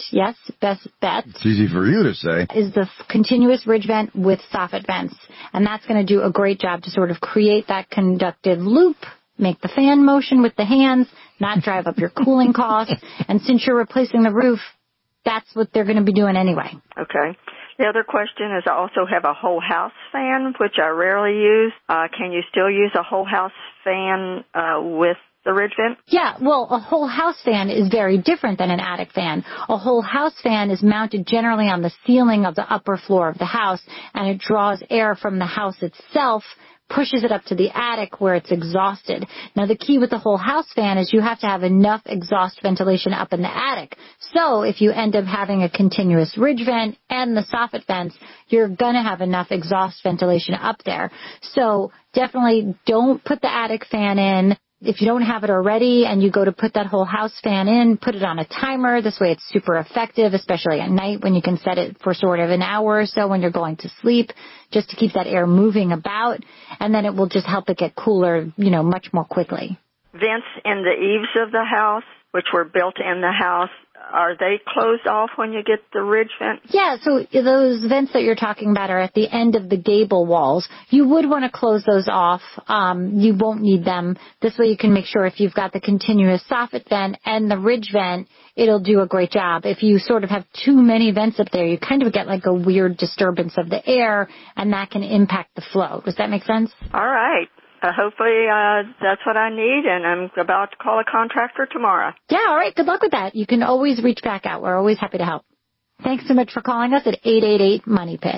easy for you to say, is the continuous ridge vent with soffit vents. And that's going to do a great job to sort of create that conductive loop, make the fan motion with the hands, not drive up your cooling costs. And since you're replacing the roof, that's what they're going to be doing anyway. Okay. The other question is I also have a whole house fan, which I rarely use. Can you still use a whole house fan with the ridge vent? Yeah, well, a whole house fan is very different than an attic fan. A whole house fan is mounted generally on the ceiling of the upper floor of the house, and it draws air from the house itself, pushes it up to the attic where it's exhausted. Now, the key with the whole house fan is you have to have enough exhaust ventilation up in the attic. So if you end up having a continuous ridge vent and the soffit vents, you're going to have enough exhaust ventilation up there. So definitely don't put the attic fan in. If you don't have it already and you go to put that whole house fan in, put it on a timer. This way it's super effective, especially at night when you can set it for sort of an hour or so when you're going to sleep, just to keep that air moving about. And then it will just help it get cooler, much more quickly. Vents in the eaves of the house, which were built in the house, are they closed off when you get the ridge vent? Yeah, so those vents that you're talking about are at the end of the gable walls. You would want to close those off. You won't need them. This way you can make sure if you've got the continuous soffit vent and the ridge vent, it'll do a great job. If you sort of have too many vents up there, you kind of get like a weird disturbance of the air, and that can impact the flow. Does that make sense? All right. Hopefully that's what I need, and I'm about to call a contractor tomorrow. Yeah, all right. Good luck with that. You can always reach back out. We're always happy to help. Thanks so much for calling us at 888-MONEY-PIT.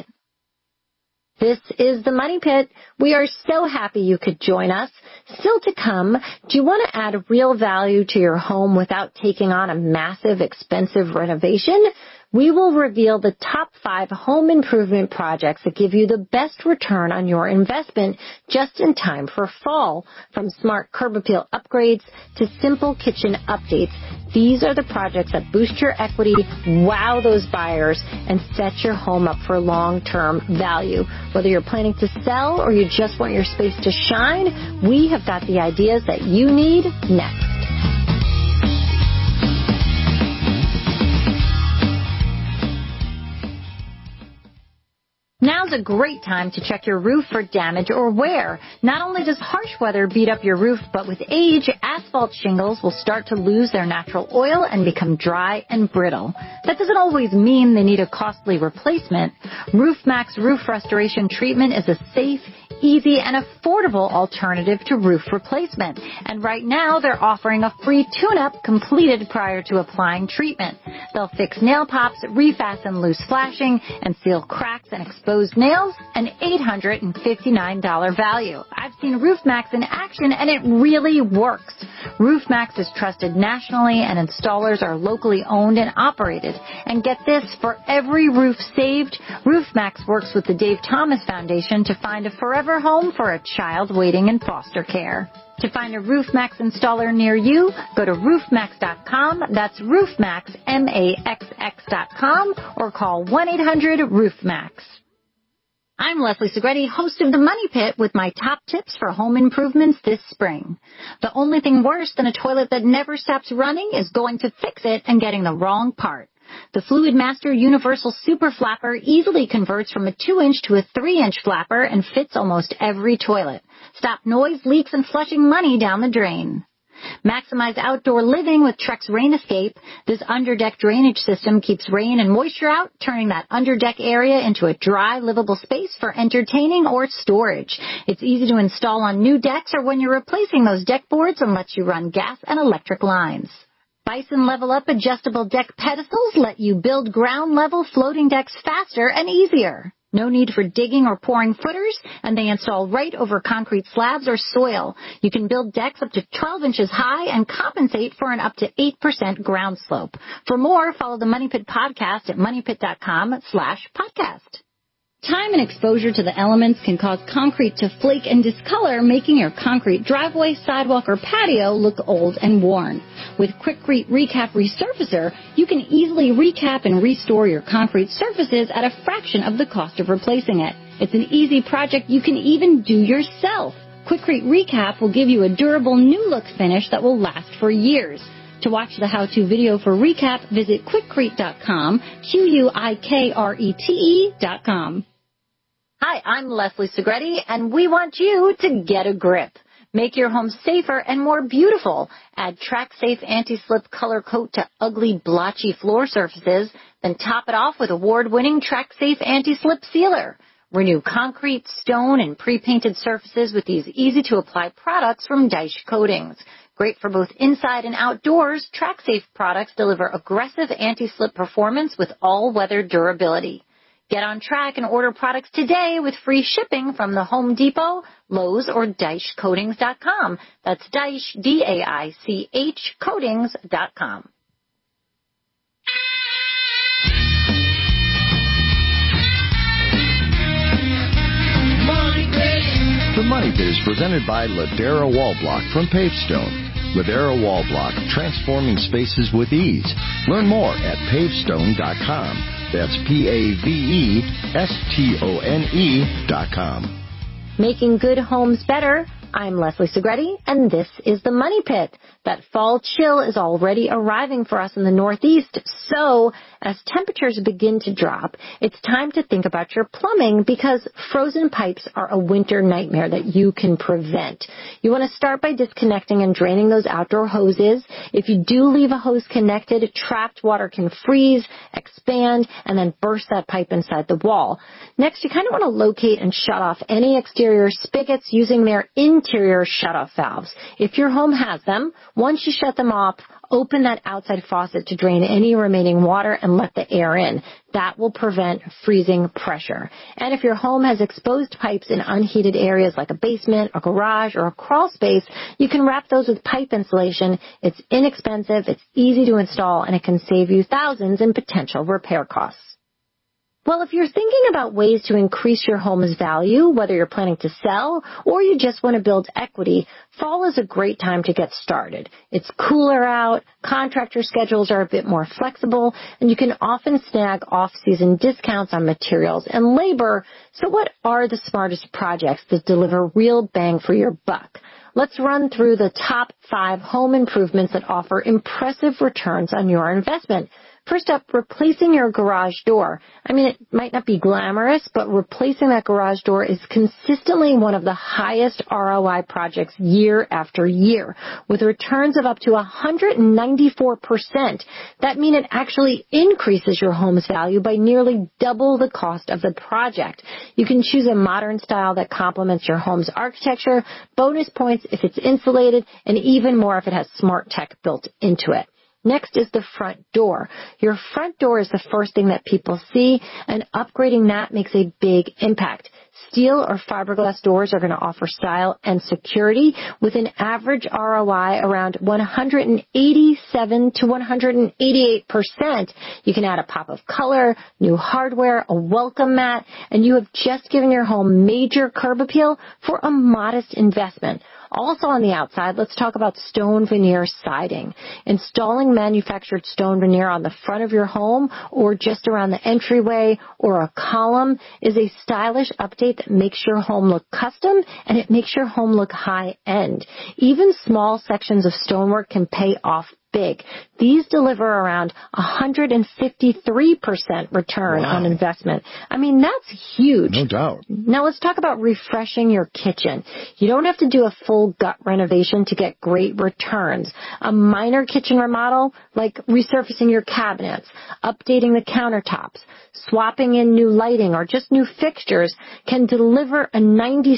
This is the Money Pit. We are so happy you could join us. Still to come, do you want to add real value to your home without taking on a massive, expensive renovation? We will reveal the top 5 home improvement projects that give you the best return on your investment just in time for fall. From smart curb appeal upgrades to simple kitchen updates, these are the projects that boost your equity, wow those buyers, and set your home up for long-term value. Whether you're planning to sell or you just want your space to shine, we have got the ideas that you need next. Now's Now's a great time to check your roof for damage or wear. Not only does harsh weather beat up your roof, but with age, asphalt shingles will start to lose their natural oil and become dry and brittle. That doesn't always mean they need a costly replacement. RoofMax Roof Restoration Treatment is a safe, easy, and affordable alternative to roof replacement. And right now, they're offering a free tune-up completed prior to applying treatment. They'll fix nail pops, refasten loose flashing, and seal cracks and exposed nails, an $859 value. I've seen RoofMax in action, and it really works. RoofMax is trusted nationally, and installers are locally owned and operated. And get this, for every roof saved, RoofMax works with the Dave Thomas Foundation to find a forever home for a child waiting in foster care. To find a RoofMax installer near you, go to roofmax.com. That's RoofMax, MAXX.com, or call 1-800-RoofMax. I'm Leslie Segretti, host of The Money Pit, with my top tips for home improvements this spring. The only thing worse than a toilet that never stops running is going to fix it and getting the wrong part. The Fluid Master Universal Super Flapper easily converts from a 2-inch to a 3-inch flapper and fits almost every toilet. Stop noise, leaks, and flushing money down the drain. Maximize outdoor living with Trex Rain Escape. This underdeck drainage system keeps rain and moisture out, turning that underdeck area into a dry, livable space for entertaining or storage. It's easy to install on new decks or when you're replacing those deck boards, and lets you run gas and electric lines. Bison Level Up adjustable deck pedestals let you build ground-level floating decks faster and easier. No need for digging or pouring footers, and they install right over concrete slabs or soil. You can build decks up to 12 inches high and compensate for an up to 8% ground slope. For more, follow the Money Pit podcast at moneypit.com/podcast. Time and exposure to the elements can cause concrete to flake and discolor, making your concrete driveway, sidewalk, or patio look old and worn. With Quikrete Recap Resurfacer, you can easily recap and restore your concrete surfaces at a fraction of the cost of replacing it. It's an easy project you can even do yourself. Quikrete Recap will give you a durable new look finish that will last for years. To watch the how-to video for Recap, visit Quikrete.com, Quikrete.com. Hi, I'm Leslie Segretti, and we want you to get a grip. Make your home safer and more beautiful. Add TrackSafe Anti-Slip Color Coat to ugly, blotchy floor surfaces, then top it off with award-winning TrackSafe Anti-Slip Sealer. Renew concrete, stone, and pre-painted surfaces with these easy-to-apply products from Daesh Coatings. Great for both inside and outdoors, TrackSafe products deliver aggressive anti-slip performance with all-weather durability. Get on track and order products today with free shipping from the Home Depot, Lowe's, or DaishCoatings.com. That's Daesh, D-A-I-C-H, Coatings.com. The Money Pit is presented by Ladera Wall Block from Pavestone. Ladera Wall Block, transforming spaces with ease. Learn more at pavestone.com. That's PAVESTONE.com. Making good homes better. I'm Leslie Segretti, and this is the Money Pit. That fall chill is already arriving for us in the Northeast, so as temperatures begin to drop, it's time to think about your plumbing, because frozen pipes are a winter nightmare that you can prevent. You want to start by disconnecting and draining those outdoor hoses. If you do leave a hose connected, trapped water can freeze, expand, and then burst that pipe inside the wall. Next, you kind of want to locate and shut off any exterior spigots using their interior shutoff valves. If your home has them, once you shut them off, open that outside faucet to drain any remaining water and let the air in. That will prevent freezing pressure. And if your home has exposed pipes in unheated areas like a basement, a garage, or a crawl space, you can wrap those with pipe insulation. It's inexpensive, it's easy to install, and it can save you thousands in potential repair costs. Well, if you're thinking about ways to increase your home's value, whether you're planning to sell or you just want to build equity, fall is a great time to get started. It's cooler out, contractor schedules are a bit more flexible, and you can often snag off-season discounts on materials and labor. So what are the smartest projects that deliver real bang for your buck? Let's run through the top 5 home improvements that offer impressive returns on your investment. First up, replacing your garage door. I mean, it might not be glamorous, but replacing that garage door is consistently one of the highest ROI projects year after year, with returns of up to 194%. That means it actually increases your home's value by nearly double the cost of the project. You can choose a modern style that complements your home's architecture, bonus points if it's insulated, and even more if it has smart tech built into it. Next is the front door. Your front door is the first thing that people see, and upgrading that makes a big impact. Steel or fiberglass doors are going to offer style and security with an average ROI around 187 to 188%. You can add a pop of color, new hardware, a welcome mat, and you have just given your home major curb appeal for a modest investment. Also on the outside, let's talk about stone veneer siding. Installing manufactured stone veneer on the front of your home or just around the entryway or a column is a stylish update that makes your home look custom and it makes your home look high-end. Even small sections of stonework can pay off big. These deliver around 153% return on investment. I mean, that's huge. No doubt. Now let's talk about refreshing your kitchen. You don't have to do a full gut renovation to get great returns. A minor kitchen remodel, like resurfacing your cabinets, updating the countertops, swapping in new lighting, or just new fixtures, can deliver a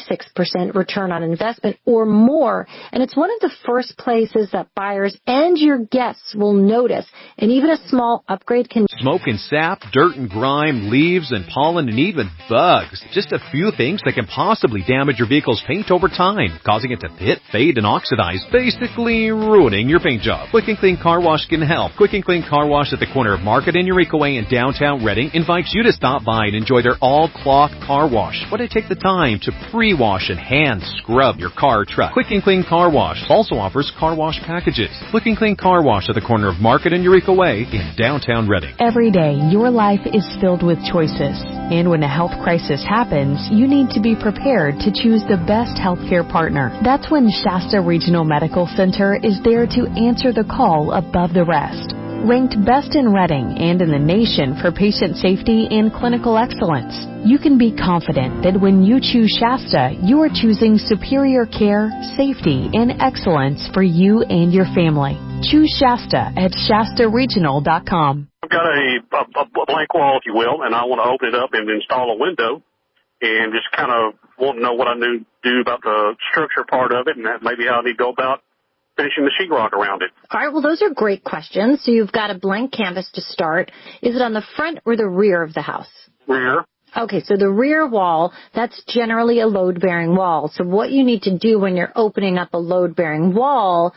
96% return on investment or more. And it's one of the first places that buyers and your guests will notice, and even a small upgrade can... Smoke and sap, dirt and grime, leaves and pollen, and even bugs. Just a few things that can possibly damage your vehicle's paint over time, causing it to pit, fade, and oxidize, basically ruining your paint job. Quick and Clean Car Wash can help. Quick and Clean Car Wash at the corner of Market and Eureka Way in downtown Reading invites you to stop by and enjoy their all-cloth car wash. Why take the time to pre-wash and hand scrub your car or truck? Quick and Clean Car Wash also offers car wash packages. Quick and Clean Car Wash at the corner of Market and Eureka Way in downtown Reading. Every day, your life is filled with choices. And when a health crisis happens, you need to be prepared to choose the best healthcare partner. That's when Shasta Regional Medical Center is there to answer the call above the rest. Ranked best in Reading and in the nation for patient safety and clinical excellence, you can be confident that when you choose Shasta, you are choosing superior care, safety, and excellence for you and your family. Choose Shasta at ShastaRegional.com. I've got a blank wall, if you will, and I want to open it up and install a window, and just kind of want to know what I need to do about the structure part of it, and that maybe how I need to go about finishing the sheetrock around it. All right, well, those are great questions. So you've got a blank canvas to start. Is it on the front or the rear of the house? Rear. Okay, so the rear wall, that's generally a load-bearing wall. So what you need to do when you're opening up a load-bearing wall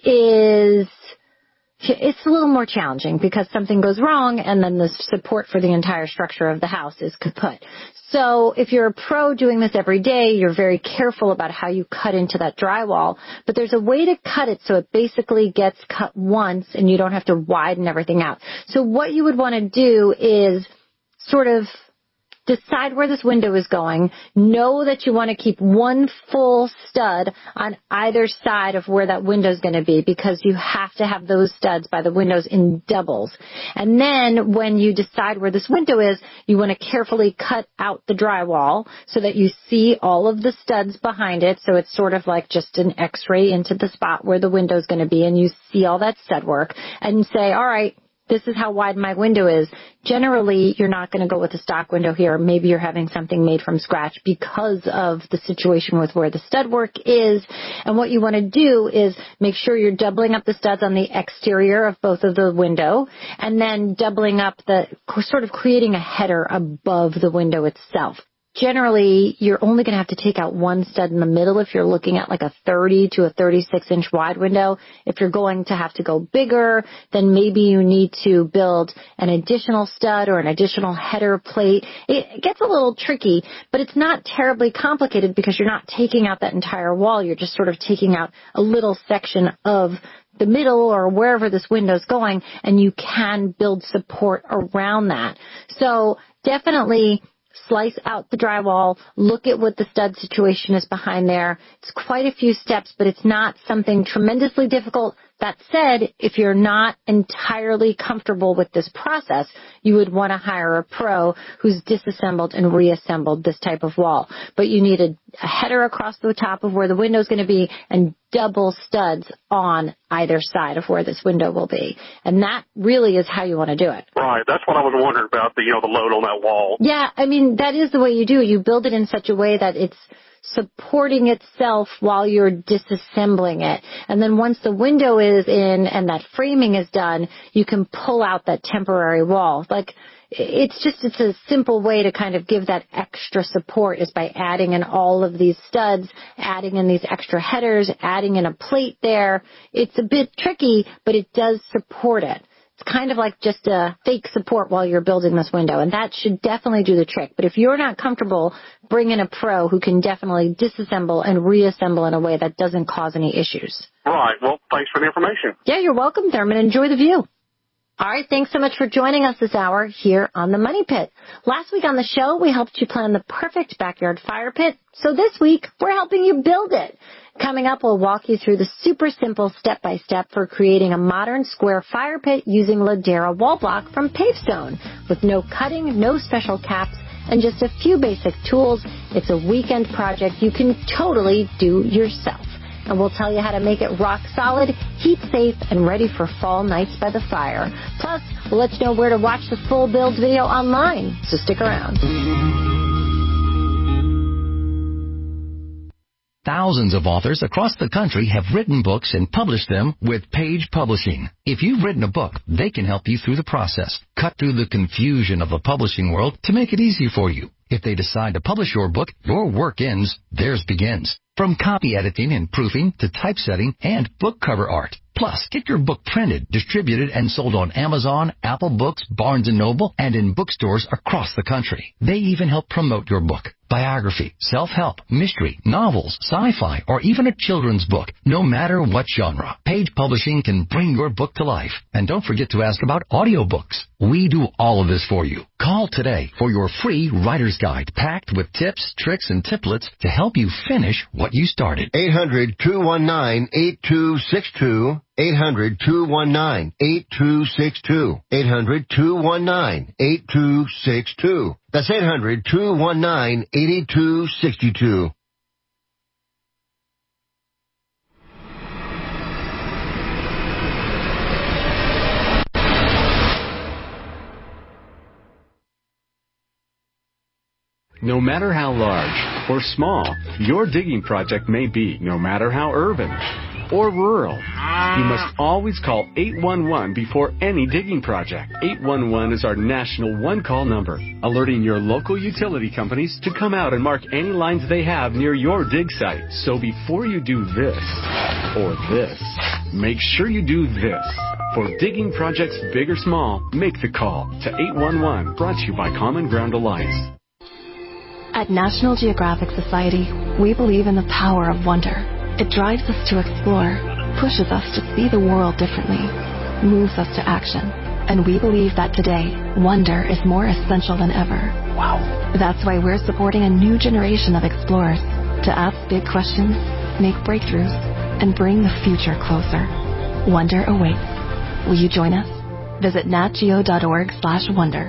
is... it's a little more challenging because something goes wrong and then the support for the entire structure of the house is kaput. So if you're a pro doing this every day, you're very careful about how you cut into that drywall. But there's a way to cut it so it basically gets cut once and you don't have to widen everything out. So what you would want to do is sort of decide where this window is going. Know that you want to keep one full stud on either side of where that window is going to be because you have to have those studs by the windows in doubles. And then when you decide where this window is, you want to carefully cut out the drywall so that you see all of the studs behind it. So it's sort of like just an x-ray into the spot where the window is going to be, and you see all that stud work and say, all right, this is how wide my window is. Generally, you're not going to go with a stock window here. Maybe you're having something made from scratch because of the situation with where the stud work is. And what you want to do is make sure you're doubling up the studs on the exterior of both of the window and then doubling up sort of creating a header above the window itself. Generally, you're only going to have to take out one stud in the middle if you're looking at like a 30 to a 36-inch wide window. If you're going to have to go bigger, then maybe you need to build an additional stud or an additional header plate. It gets a little tricky, but it's not terribly complicated because you're not taking out that entire wall. You're just sort of taking out a little section of the middle or wherever this window's going, and you can build support around that. So definitely slice out the drywall, look at what the stud situation is behind there. It's quite a few steps, but it's not something tremendously difficult, That said, if you're not entirely comfortable with this process, you would want to hire a pro who's disassembled and reassembled this type of wall. But you need a header across the top of where the window is going to be and double studs on either side of where this window will be. And that really is how you want to do it. Right. That's what I was wondering about, the load on that wall. Yeah, I mean, that is the way you do it. You build it in such a way that it's supporting itself while you're disassembling it. And then once the window is in and that framing is done, you can pull out that temporary wall. Like, it's a simple way to kind of give that extra support is by adding in all of these studs, adding in these extra headers, adding in a plate there. It's a bit tricky, but it does support it. It's kind of like just a fake support while you're building this window, and that should definitely do the trick. But if you're not comfortable, bring in a pro who can definitely disassemble and reassemble in a way that doesn't cause any issues. Right. Well, thanks for the information. Yeah, you're welcome, Thurman. Enjoy the view. All right, thanks so much for joining us this hour here on the Money Pit. Last week on the show, we helped you plan the perfect backyard fire pit. So this week, we're helping you build it. Coming up, we'll walk you through the super simple step-by-step for creating a modern square fire pit using Ladera wall block from Pavestone. With no cutting, no special caps, and just a few basic tools, it's a weekend project you can totally do yourself. And we'll tell you how to make it rock solid, heat safe, and ready for fall nights by the fire. Plus, we'll let you know where to watch the full build video online, so stick around. Thousands of authors across the country have written books and published them with Page Publishing. If you've written a book, they can help you through the process, cut through the confusion of the publishing world to make it easy for you. If they decide to publish your book, your work ends, theirs begins. From copy editing and proofing to typesetting and book cover art. Plus, get your book printed, distributed, and sold on Amazon, Apple Books, Barnes & Noble, and in bookstores across the country. They even help promote your book. Biography, self-help, mystery, novels, sci-fi, or even a children's book. No matter what genre, Page Publishing can bring your book to life. And don't forget to ask about audiobooks. We do all of this for you. Call today for your free writer's guide packed with tips, tricks, and templates to help you finish what you started. 800-219-8262. 800-219-8262. 800-219-8262. That's 800-219-8262. No matter how large or small your digging project may be, no matter how urban or rural, you must always call 811 before any digging project. 811 is our national one-call number, alerting your local utility companies to come out and mark any lines they have near your dig site. So before you do this or this, make sure you do this. For digging projects big or small, make the call to 811, brought to you by Common Ground Alliance. At National Geographic Society, we believe in the power of wonder. It drives us to explore, pushes us to see the world differently, moves us to action. And we believe that today, wonder is more essential than ever. Wow. That's why we're supporting a new generation of explorers to ask big questions, make breakthroughs, and bring the future closer. Wonder awaits. Will you join us? Visit natgeo.org/wonder.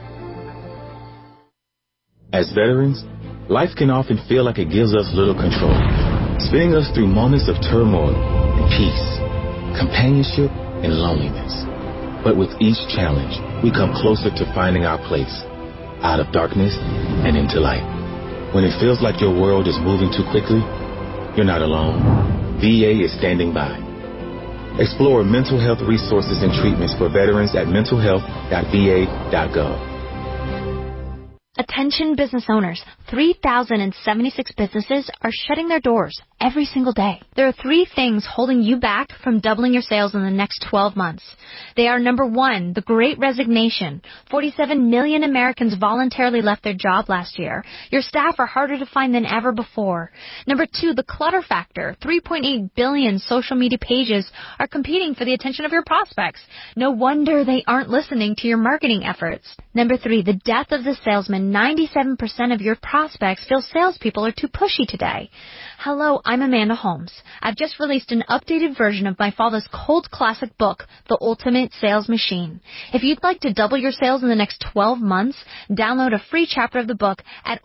As veterans, life can often feel like it gives us little control, spinning us through moments of turmoil, peace, companionship, and loneliness. But with each challenge, we come closer to finding our place, out of darkness and into light. When it feels like your world is moving too quickly, you're not alone. VA is standing by. Explore mental health resources and treatments for veterans at mentalhealth.va.gov. Attention business owners, 3,076 businesses are shutting their doors every single day. There are 3 things holding you back from doubling your sales in the next 12 months. They are, number 1, the Great Resignation. 47 million Americans voluntarily left their job last year. Your staff are harder to find than ever before. Number 2, the clutter factor. 3.8 billion social media pages are competing for the attention of your prospects. No wonder they aren't listening to your marketing efforts. Number 3, the death of the salesman than 97% of your prospects feel salespeople are too pushy today. Hello, I'm Amanda Holmes. I've just released an updated version of my father's cult classic book, The Ultimate Sales Machine. If you'd like to double your sales in the next 12 months, download a free chapter of the book at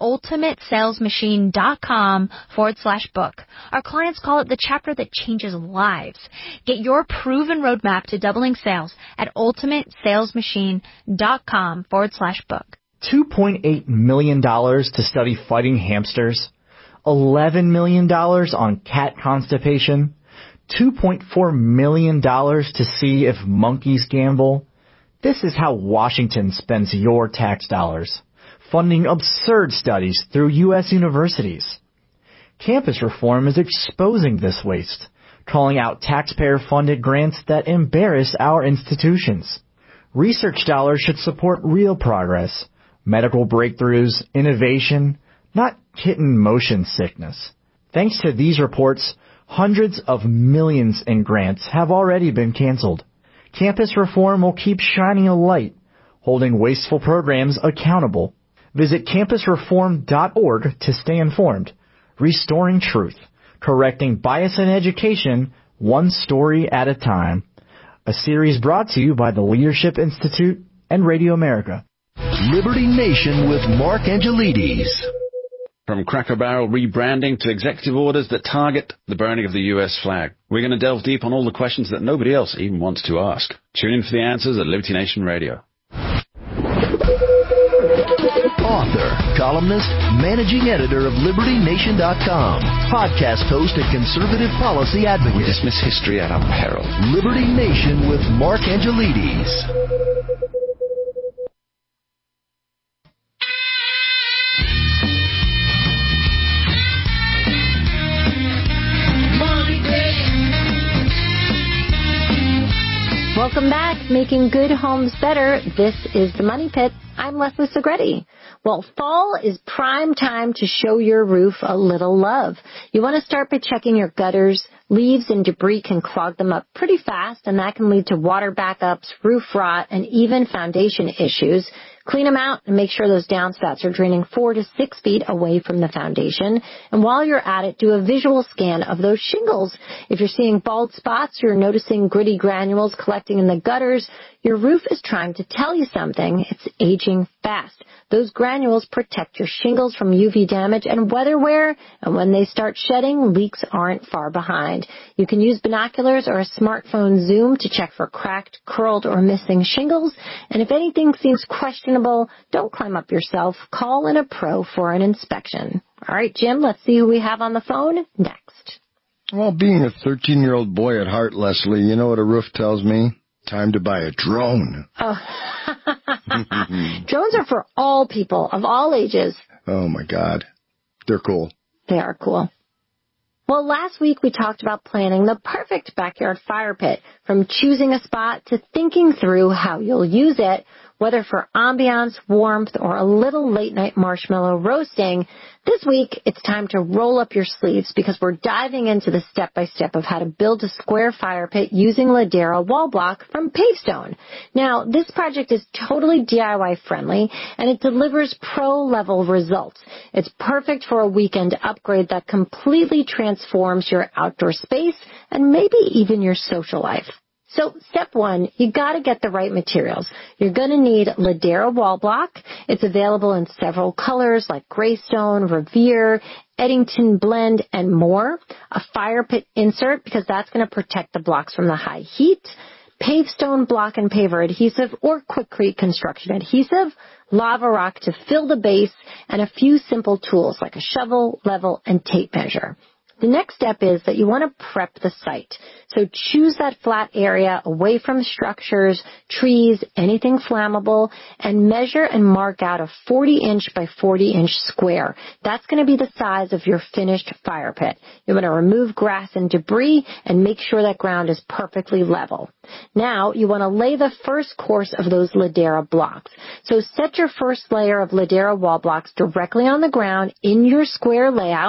ultimatesalesmachine.com/book. Our clients call it the chapter that changes lives. Get your proven roadmap to doubling sales at ultimatesalesmachine.com/book. $2.8 million to study fighting hamsters, $11 million on cat constipation, $2.4 million to see if monkeys gamble. This is how Washington spends your tax dollars, funding absurd studies through U.S. universities. Campus reform is exposing this waste, calling out taxpayer-funded grants that embarrass our institutions. Research dollars should support real progress, medical breakthroughs, innovation, not kitten motion sickness. Thanks to these reports, hundreds of millions in grants have already been canceled. Campus reform will keep shining a light, holding wasteful programs accountable. Visit campusreform.org to stay informed. Restoring truth, correcting bias in education, one story at a time. A series brought to you by the Leadership Institute and Radio America. Liberty Nation with Mark Angelides. From Cracker Barrel rebranding to executive orders that target the burning of the U.S. flag. We're going to delve deep on all the questions that nobody else even wants to ask. Tune in for the answers at Liberty Nation Radio. Author, columnist, managing editor of LibertyNation.com, podcast host and conservative policy advocate. We dismiss history at our peril. Liberty Nation with Mark Angelides. Welcome back, making good homes better. This is the Money Pit. I'm Leslie Segretti. Well, fall is prime time to show your roof a little love. You want to start by checking your gutters. Leaves and debris can clog them up pretty fast, and that can lead to water backups, roof rot, and even foundation issues. Clean them out and make sure those downspouts are draining 4 to 6 feet away from the foundation. And while you're at it, do a visual scan of those shingles. If you're seeing bald spots, you're noticing gritty granules collecting in the gutters, your roof is trying to tell you something. It's aging fast. Those granules protect your shingles from UV damage and weather wear, and when they start shedding, leaks aren't far behind. You can use binoculars or a smartphone zoom to check for cracked, curled, or missing shingles, and if anything seems questionable, don't climb up yourself. Call in a pro for an inspection. All right, Jim, let's see who we have on the phone next. Well, being a 13-year-old boy at heart, Leslie, you know what a roof tells me? Time to buy a drone. Oh. Drones are for all people of all ages. Oh, my God. They're cool. They are cool. Well, last week we talked about planning the perfect backyard fire pit, from choosing a spot to thinking through how you'll use it, whether for ambiance, warmth, or a little late-night marshmallow roasting. This week, it's time to roll up your sleeves because we're diving into the step-by-step of how to build a square fire pit using Ladera wall block from Pavestone. Now, this project is totally DIY-friendly, and it delivers pro-level results. It's perfect for a weekend upgrade that completely transforms your outdoor space and maybe even your social life. So step one, you got to get the right materials. You're going to need Ladera wall block. It's available in several colors like Greystone, Revere, Eddington Blend, and more. A fire pit insert because that's going to protect the blocks from the high heat. Pavestone block and paver adhesive or Quikrete construction adhesive. Lava rock to fill the base, and a few simple tools like a shovel, level, and tape measure. The next step is that you want to prep the site. So choose that flat area away from structures, trees, anything flammable, and measure and mark out a 40-inch by 40-inch square. That's going to be the size of your finished fire pit. You want to remove grass and debris and make sure that ground is perfectly level. Now, you want to lay the first course of those Ladera blocks. So set your first layer of Ladera wall blocks directly on the ground in your square layout.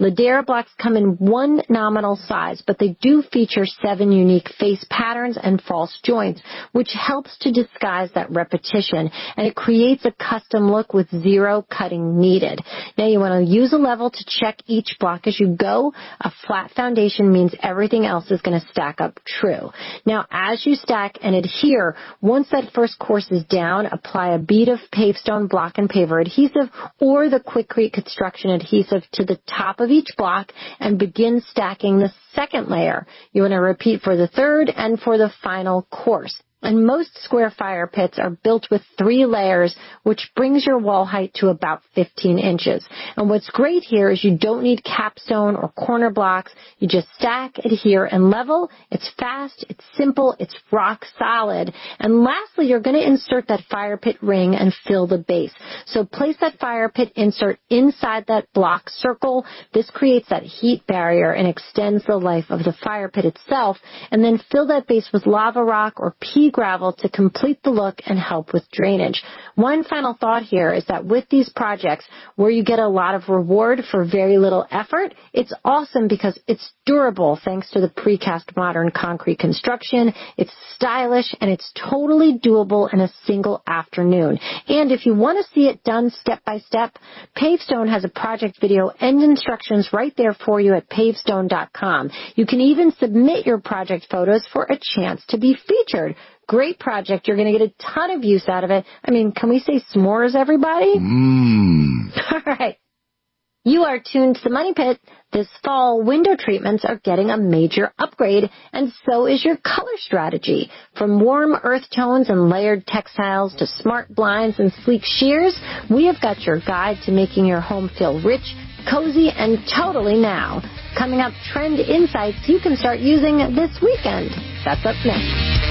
Ladera blocks come in one nominal size, but they do feature 7 unique face patterns and false joints, which helps to disguise that repetition, and it creates a custom look with 0 cutting needed. Now you want to use a level to check each block as you go. A flat foundation means everything else is going to stack up true. Now as you stack and adhere, once that first course is down, apply a bead of Pavestone block and paver adhesive or the Quikrete construction adhesive to the top of each block and begin stacking the second layer. You want to repeat for the third and for the final course. And most square fire pits are built with 3 layers, which brings your wall height to about 15 inches. And what's great here is you don't need capstone or corner blocks. You just stack, adhere, and level. It's fast, it's simple, it's rock solid. And lastly, you're going to insert that fire pit ring and fill the base. So place that fire pit insert inside that block circle. This creates that heat barrier and extends the life of the fire pit itself. And then fill that base with lava rock or pea gravel to complete the look and help with drainage. One final thought here is that with these projects where you get a lot of reward for very little effort, it's awesome because it's durable thanks to the precast modern concrete construction. It's stylish and it's totally doable in a single afternoon. And if you want to see it done step by step, Pavestone has a project video and instructions right there for you at pavestone.com. You can even submit your project photos for a chance to be featured. Great project. You're going to get a ton of use out of it. I mean, can we say s'mores, everybody? All right. You are tuned to the Money Pit. This fall, window treatments are getting a major upgrade, and so is your color strategy. From warm earth tones and layered textiles to smart blinds and sleek sheers, we have got your guide to making your home feel rich, cozy, and totally now. Coming up, trend insights you can start using this weekend. That's up next.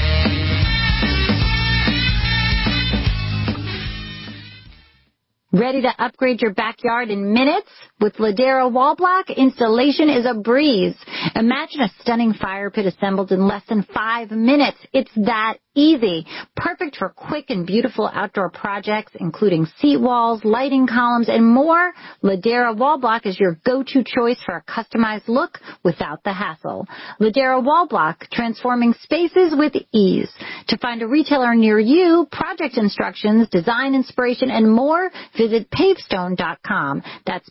Ready to upgrade your backyard in minutes? With Ladera Wall Block, installation is a breeze. Imagine a stunning fire pit assembled in less than 5 minutes. It's that easy. Perfect for quick and beautiful outdoor projects, including seat walls, lighting columns, and more. Ladera Wall Block is your go-to choice for a customized look without the hassle. Ladera Wall Block, transforming spaces with ease. To find a retailer near you, project instructions, design inspiration, and more, visit pavestone.com. That's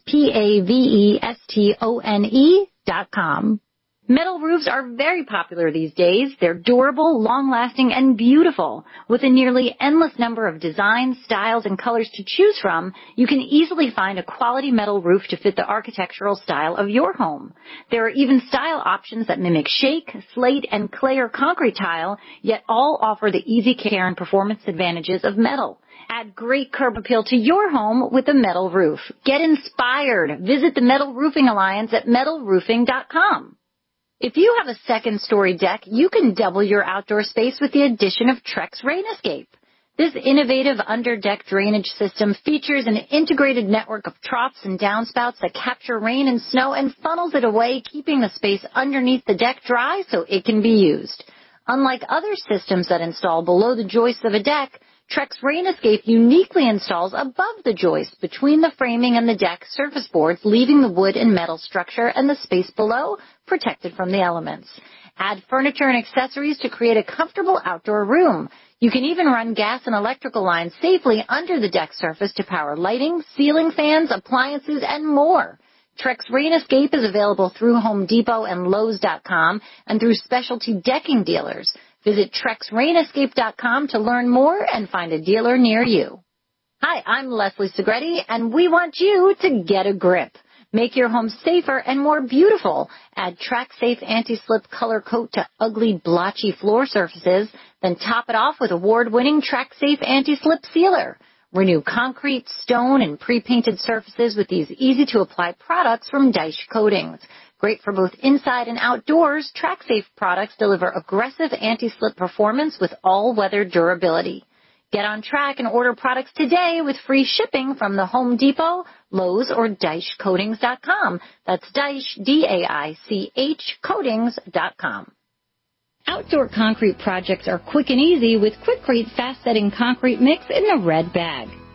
pavestone.com. Metal roofs are very popular these days. They're durable, long-lasting, and beautiful. With a nearly endless number of designs, styles, and colors to choose from, you can easily find a quality metal roof to fit the architectural style of your home. There are even style options that mimic shake, slate, and clay or concrete tile, yet all offer the easy care and performance advantages of metal. Add great curb appeal to your home with a metal roof. Get inspired. Visit the Metal Roofing Alliance at metalroofing.com. If you have a second-story deck, you can double your outdoor space with the addition of Trex Rain Escape. This innovative under-deck drainage system features an integrated network of troughs and downspouts that capture rain and snow and funnels it away, keeping the space underneath the deck dry so it can be used. Unlike other systems that install below the joists of a deck, Trex Rain Escape uniquely installs above the joist between the framing and the deck surface boards, leaving the wood and metal structure and the space below protected from the elements. Add furniture and accessories to create a comfortable outdoor room. You can even run gas and electrical lines safely under the deck surface to power lighting, ceiling fans, appliances, and more. Trex Rain Escape is available through Home Depot and Lowe's.com and through specialty decking dealers. Visit TrexRainEscape.com to learn more and find a dealer near you. Hi, I'm Leslie Segretti, and we want you to get a grip. Make your home safer and more beautiful. Add TrackSafe Anti-Slip Color Coat to ugly, blotchy floor surfaces, then top it off with award-winning TrackSafe Anti-Slip Sealer. Renew concrete, stone, and pre-painted surfaces with these easy-to-apply products from Daesh Coatings. Great for both inside and outdoors, TrackSafe products deliver aggressive anti-slip performance with all-weather durability. Get on track and order products today with free shipping from the Home Depot, Lowe's, or DaeshCoatings.com. That's Daesh, D-A-I-C-H, Coatings.com. Outdoor concrete projects are quick and easy with Quikrete fast-setting concrete mix in the red bag.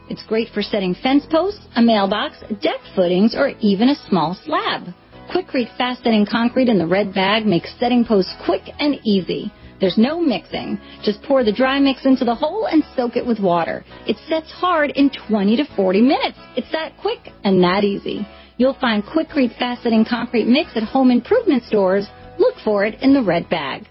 It's great for setting fence posts, a mailbox, deck footings, or even a small slab. Quikrete fast-setting concrete in the red bag makes setting posts quick and easy. There's no mixing. Just pour the dry mix into the hole and soak it with water. It sets hard in 20 to 40 minutes. It's that quick and that easy. You'll find Quikrete fast-setting concrete mix at home improvement stores. Look for it in the red bag.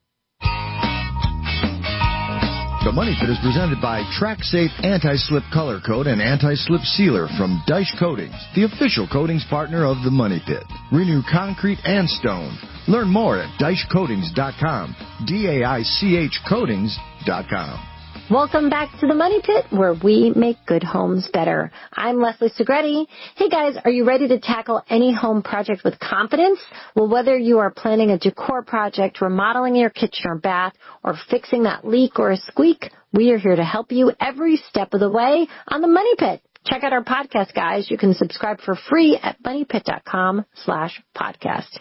The Money Pit is presented by TrackSafe Anti-Slip Color Coat and Anti-Slip Sealer from Dyche Coatings, the official coatings partner of the Money Pit. Renew concrete and stone. Learn more at DycheCoatings.com, DAICH Coatings.com. Welcome back to the Money Pit, where we make good homes better. I'm Leslie Segretti. Hey guys, are you ready to tackle any home project with confidence? Well, whether you are planning a decor project, remodeling your kitchen or bath, or fixing that leak or a squeak, we are here to help you every step of the way on the Money Pit. Check out our podcast, guys. You can subscribe for free at moneypit.com/podcast.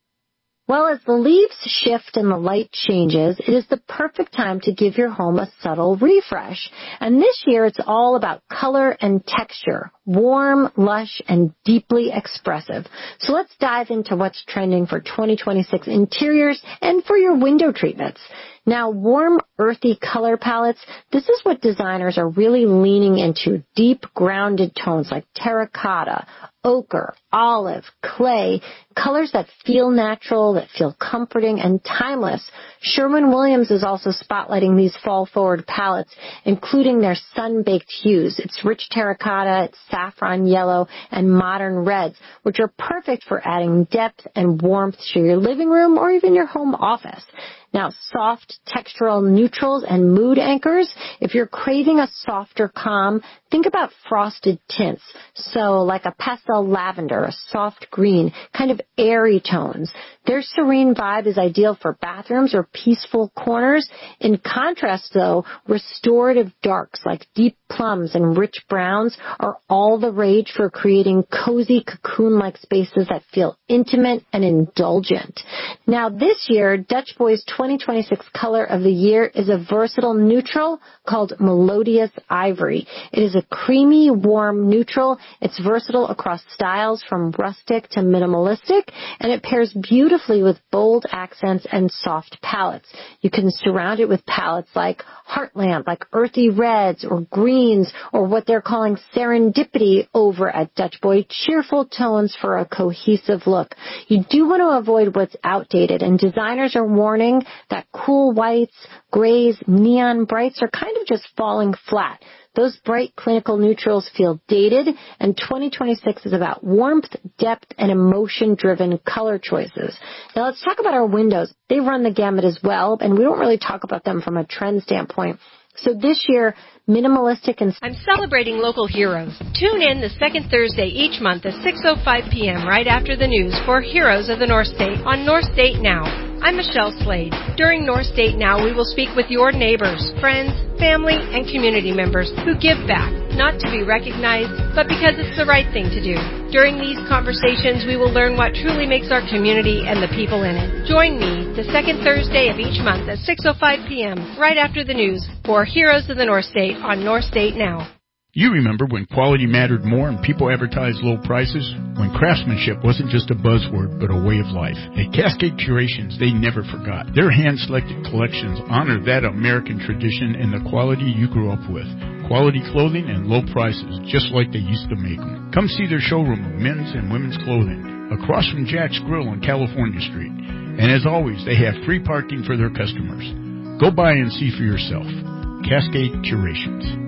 Well, as the leaves shift and the light changes, it is the perfect time to give your home a subtle refresh. And this year, it's all about color and texture, warm, lush, and deeply expressive. So let's dive into what's trending for 2026 interiors and for your window treatments. Now, warm, earthy color palettes, this is what designers are really leaning into, deep, grounded tones like terracotta, ochre, olive, clay, colors that feel natural, that feel comforting and timeless. Sherwin-Williams is also spotlighting these fall-forward palettes, including their sun-baked hues. It's rich terracotta, it's saffron yellow, and modern reds, which are perfect for adding depth and warmth to your living room or even your home office. Now, soft textural neutrals and mood anchors. If you're craving a softer calm, think about frosted tints. So like a pastel lavender, a soft green, kind of airy tones. Their serene vibe is ideal for bathrooms or peaceful corners. In contrast, though, restorative darks like deep plums and rich browns are all the rage for creating cozy cocoon-like spaces that feel intimate and indulgent. Now, this year, Dutch Boy's 2026 color of the year is a versatile neutral called Melodious Ivory. It is a creamy, warm neutral. It's versatile across styles from rustic to minimalistic, and it pairs beautifully with bold accents and soft palettes. You can surround it with palettes like Heartland, like earthy reds or greens, or what they're calling serendipity over at Dutch Boy, cheerful tones for a cohesive look. You do want to avoid what's outdated, and designers are warning that cool whites, grays, neon brights are kind of just falling flat. Those bright clinical neutrals feel dated, and 2026 is about warmth, depth, and emotion-driven color choices. Now let's talk about our windows. They run the gamut as well, and we don't really talk about them from a trend standpoint. So this year, minimalistic and... I'm celebrating local heroes. Tune in the second Thursday each month at 6:05 p.m. right after the news for Heroes of the North State on North State Now. I'm Michelle Slade. During North State Now, we will speak with your neighbors, friends, family, and community members who give back, not to be recognized, but because it's the right thing to do. During these conversations, we will learn what truly makes our community and the people in it. Join me the second Thursday of each month at 6:05 p.m. right after the news for Heroes of the North State on North State Now. You remember when quality mattered more and people advertised low prices? When craftsmanship wasn't just a buzzword, but a way of life. At Cascade Curations, they never forgot. Their hand-selected collections honor that American tradition and the quality you grew up with. Quality clothing and low prices, just like they used to make them. Come see their showroom of men's and women's clothing, across from Jack's Grill on California Street. And as always, they have free parking for their customers. Go by and see for yourself. Cascade Curations.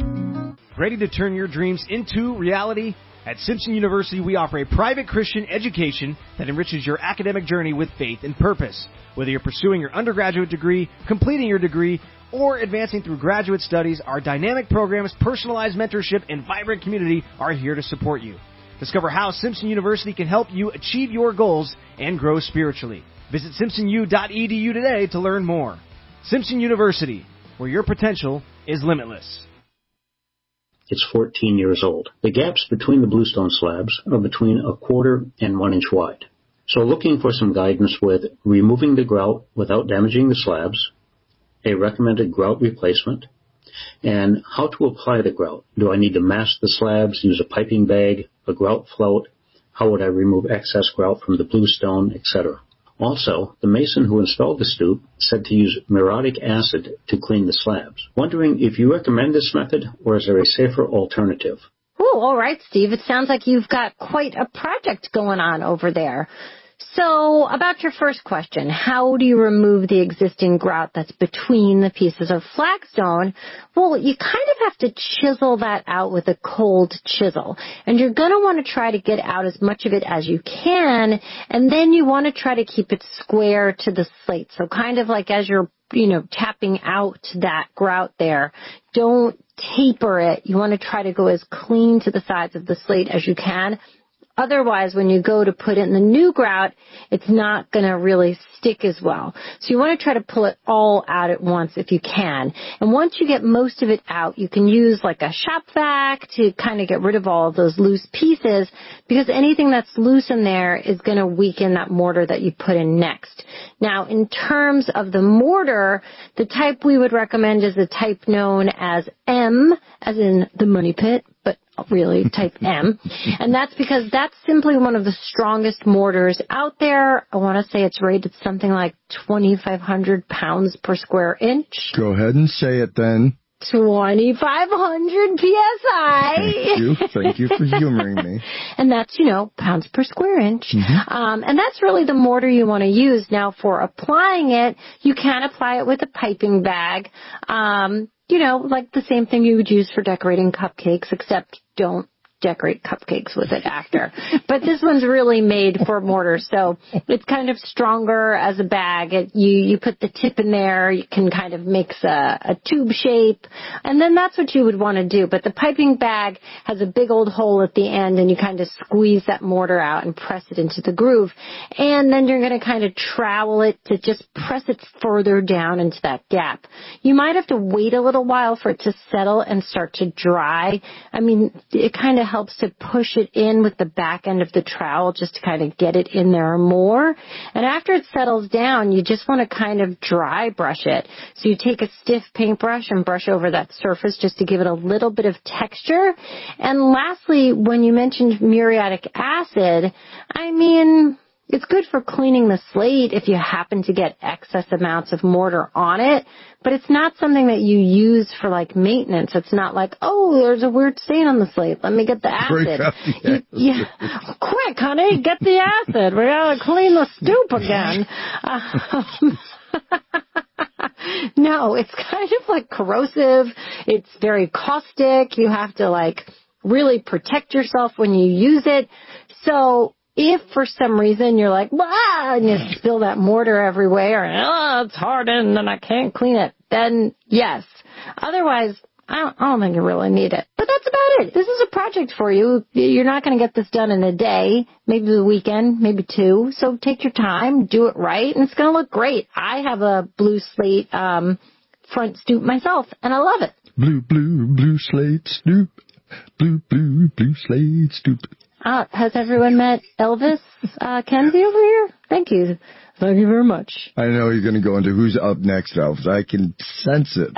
Ready to turn your dreams into reality? At Simpson University, we offer a private Christian education that enriches your academic journey with faith and purpose. Whether you're pursuing your undergraduate degree, completing your degree, or advancing through graduate studies, our dynamic programs, personalized mentorship, and vibrant community are here to support you. Discover how Simpson University can help you achieve your goals and grow spiritually. Visit simpsonu.edu today to learn more. Simpson University, where your potential is limitless. It's 14 years old. The gaps between the bluestone slabs are between 1/4 and 1 inch wide. So looking for some guidance with removing the grout without damaging the slabs, a recommended grout replacement, And how to apply the grout. Do I need to mask the slabs, use a piping bag, a grout float? How would I remove excess grout from the bluestone, etc.? Also, the mason who installed the stoop said to use muriatic acid to clean the slabs. Wondering if you recommend this method, or is there a safer alternative? Oh, all right, Steve. It sounds like you've got quite a project going on over there. So, about your first question, how do you remove the existing grout that's between the pieces of flagstone? Well, you kind of have to chisel that out with a cold chisel. And you're going to want to try to get out as much of it as you can, and then you want to try to keep it square to the slate. So kind of like as you're tapping out that grout there, don't taper it. You want to try to go as clean to the sides of the slate as you can. Otherwise, when you go to put in the new grout, it's not going to really stick as well. So you want to try to pull it all out at once if you can. And once you get most of it out, you can use like a shop vac to kind of get rid of all of those loose pieces, because anything that's loose in there is going to weaken that mortar that you put in next. Now, in terms of the mortar, the type we would recommend is the type known as M, as in the money pit, but really type M. And that's because that's simply one of the strongest mortars out there. I want to say it's rated something like 2,500 pounds per square inch. Go ahead and say it then. 2,500 PSI. Thank you for humoring me. And that's, pounds per square inch. Mm-hmm. And that's really the mortar you want to use. Now, for applying it, you can apply it with a piping bag. Like the same thing you would use for decorating cupcakes, except don't decorate cupcakes with it after. But this one's really made for mortar, so it's kind of stronger as a bag. You put the tip in there, you can kind of mix a tube shape, and then that's what you would want to do. But the piping bag has a big old hole at the end, and you kind of squeeze that mortar out and press it into the groove. And then you're going to kind of trowel it to just press it further down into that gap. You might have to wait a little while for it to settle and start to dry. I mean, it kind of helps to push it in with the back end of the trowel just to kind of get it in there more. And after it settles down, you just want to kind of dry brush it. So you take a stiff paintbrush and brush over that surface just to give it a little bit of texture. And lastly, when you mentioned muriatic acid, it's good for cleaning the slate if you happen to get excess amounts of mortar on it, but it's not something that you use for like maintenance. It's not like, oh, there's a weird stain on the slate. Let me get the acid. Quick, honey, get the acid. We gotta clean the stoop again. No, it's kind of like corrosive. It's very caustic. You have to really protect yourself when you use it. So if for some reason you're like, blah, and you spill that mortar everywhere, and it's hardened and I can't clean it, then yes. Otherwise, I don't think you really need it. But that's about it. This is a project for you. You're not going to get this done in a day, maybe the weekend, maybe two. So take your time, do it right, and it's going to look great. I have a blue slate front stoop myself, and I love it. Blue slate stoop. Blue slate stoop. Has everyone met Elvis Kenzie over here? Thank you. Thank you very much. I know you're going to go into who's up next, Elvis. I can sense it.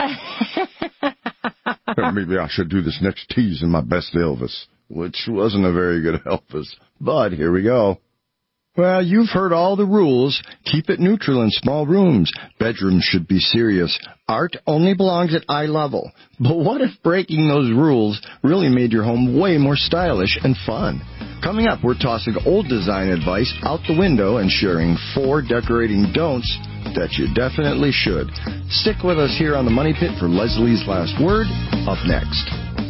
Maybe I should do this next tease in my best Elvis, which wasn't a very good Elvis. But here we go. Well, you've heard all the rules. Keep it neutral in small rooms. Bedrooms should be serious. Art only belongs at eye level. But what if breaking those rules really made your home way more stylish and fun? Coming up, we're tossing old design advice out the window and sharing 4 decorating don'ts that you definitely should. Stick with us here on The Money Pit for Leslie's Last Word, up next.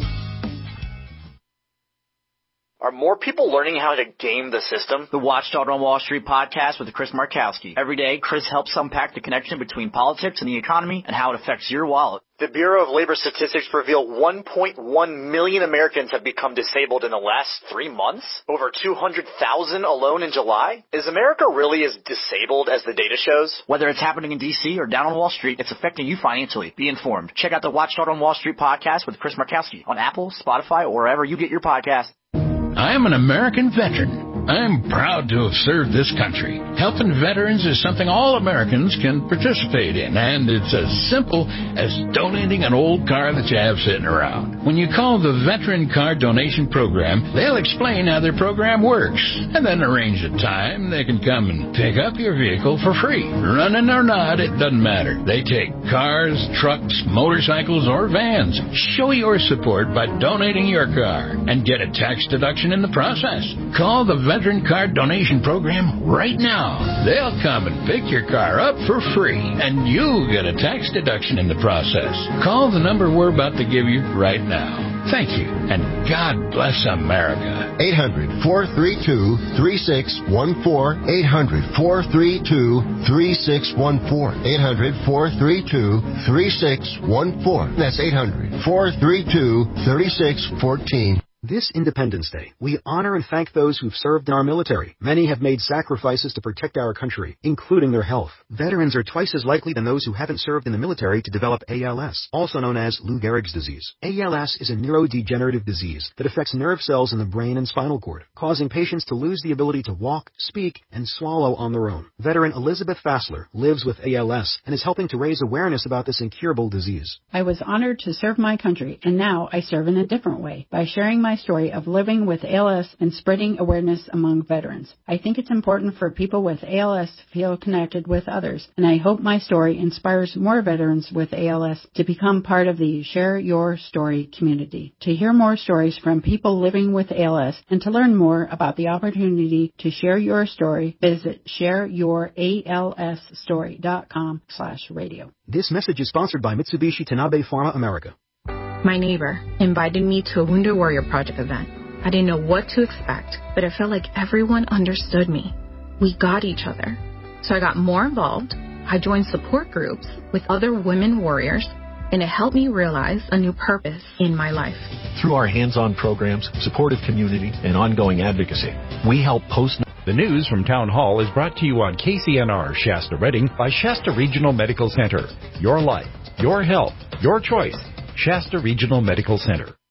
Are more people learning how to game the system? The Watchdog on Wall Street podcast with Chris Markowski. Every day, Chris helps unpack the connection between politics and the economy and how it affects your wallet. The Bureau of Labor Statistics revealed 1.1 million Americans have become disabled in the last 3 months. Over 200,000 alone in July. Is America really as disabled as the data shows? Whether it's happening in D.C. or down on Wall Street, it's affecting you financially. Be informed. Check out the Watchdog on Wall Street podcast with Chris Markowski on Apple, Spotify, or wherever you get your podcasts. I am an American veteran. I'm proud to have served this country. Helping veterans is something all Americans can participate in, and it's as simple as donating an old car that you have sitting around. When you call the Veteran Car Donation Program, they'll explain how their program works, and then arrange a time they can come and pick up your vehicle for free. Running or not, it doesn't matter. They take cars, trucks, motorcycles, or vans. Show your support by donating your car and get a tax deduction in the process. Call the Veteran Car Donation Program right now. They'll come and pick your car up for free, and you'll get a tax deduction in the process. Call the number we're about to give you right now. Thank you, and God bless America. 800-432-3614. 800-432-3614. 800-432-3614. That's 800-432-3614. This Independence Day, we honor and thank those who've served in our military. Many have made sacrifices to protect our country, including their health. Veterans are twice as likely than those who haven't served in the military to develop ALS, also known as Lou Gehrig's disease. ALS is a neurodegenerative disease that affects nerve cells in the brain and spinal cord, causing patients to lose the ability to walk, speak, and swallow on their own. Veteran Elizabeth Fassler lives with ALS and is helping to raise awareness about this incurable disease. I was honored to serve my country, and now I serve in a different way by sharing my story of living with ALS and spreading awareness among veterans. I think it's important for people with ALS to feel connected with others, and I hope my story inspires more veterans with ALS to become part of the Share Your Story community. To hear more stories from people living with ALS and to learn more about the opportunity to share your story, visit shareyouralsstory.com/radio. This message is sponsored by Mitsubishi Tanabe Pharma America. My neighbor invited me to a Wounded Warrior Project event. I didn't know what to expect, but I felt like everyone understood me. We got each other. So I got more involved. I joined support groups with other women warriors, and it helped me realize a new purpose in my life. Through our hands-on programs, supportive community, and ongoing advocacy, we help post... The news from Town Hall is brought to you on KCNR Shasta Redding by Shasta Regional Medical Center. Your life, your health, your choice. Shasta Regional Medical Center.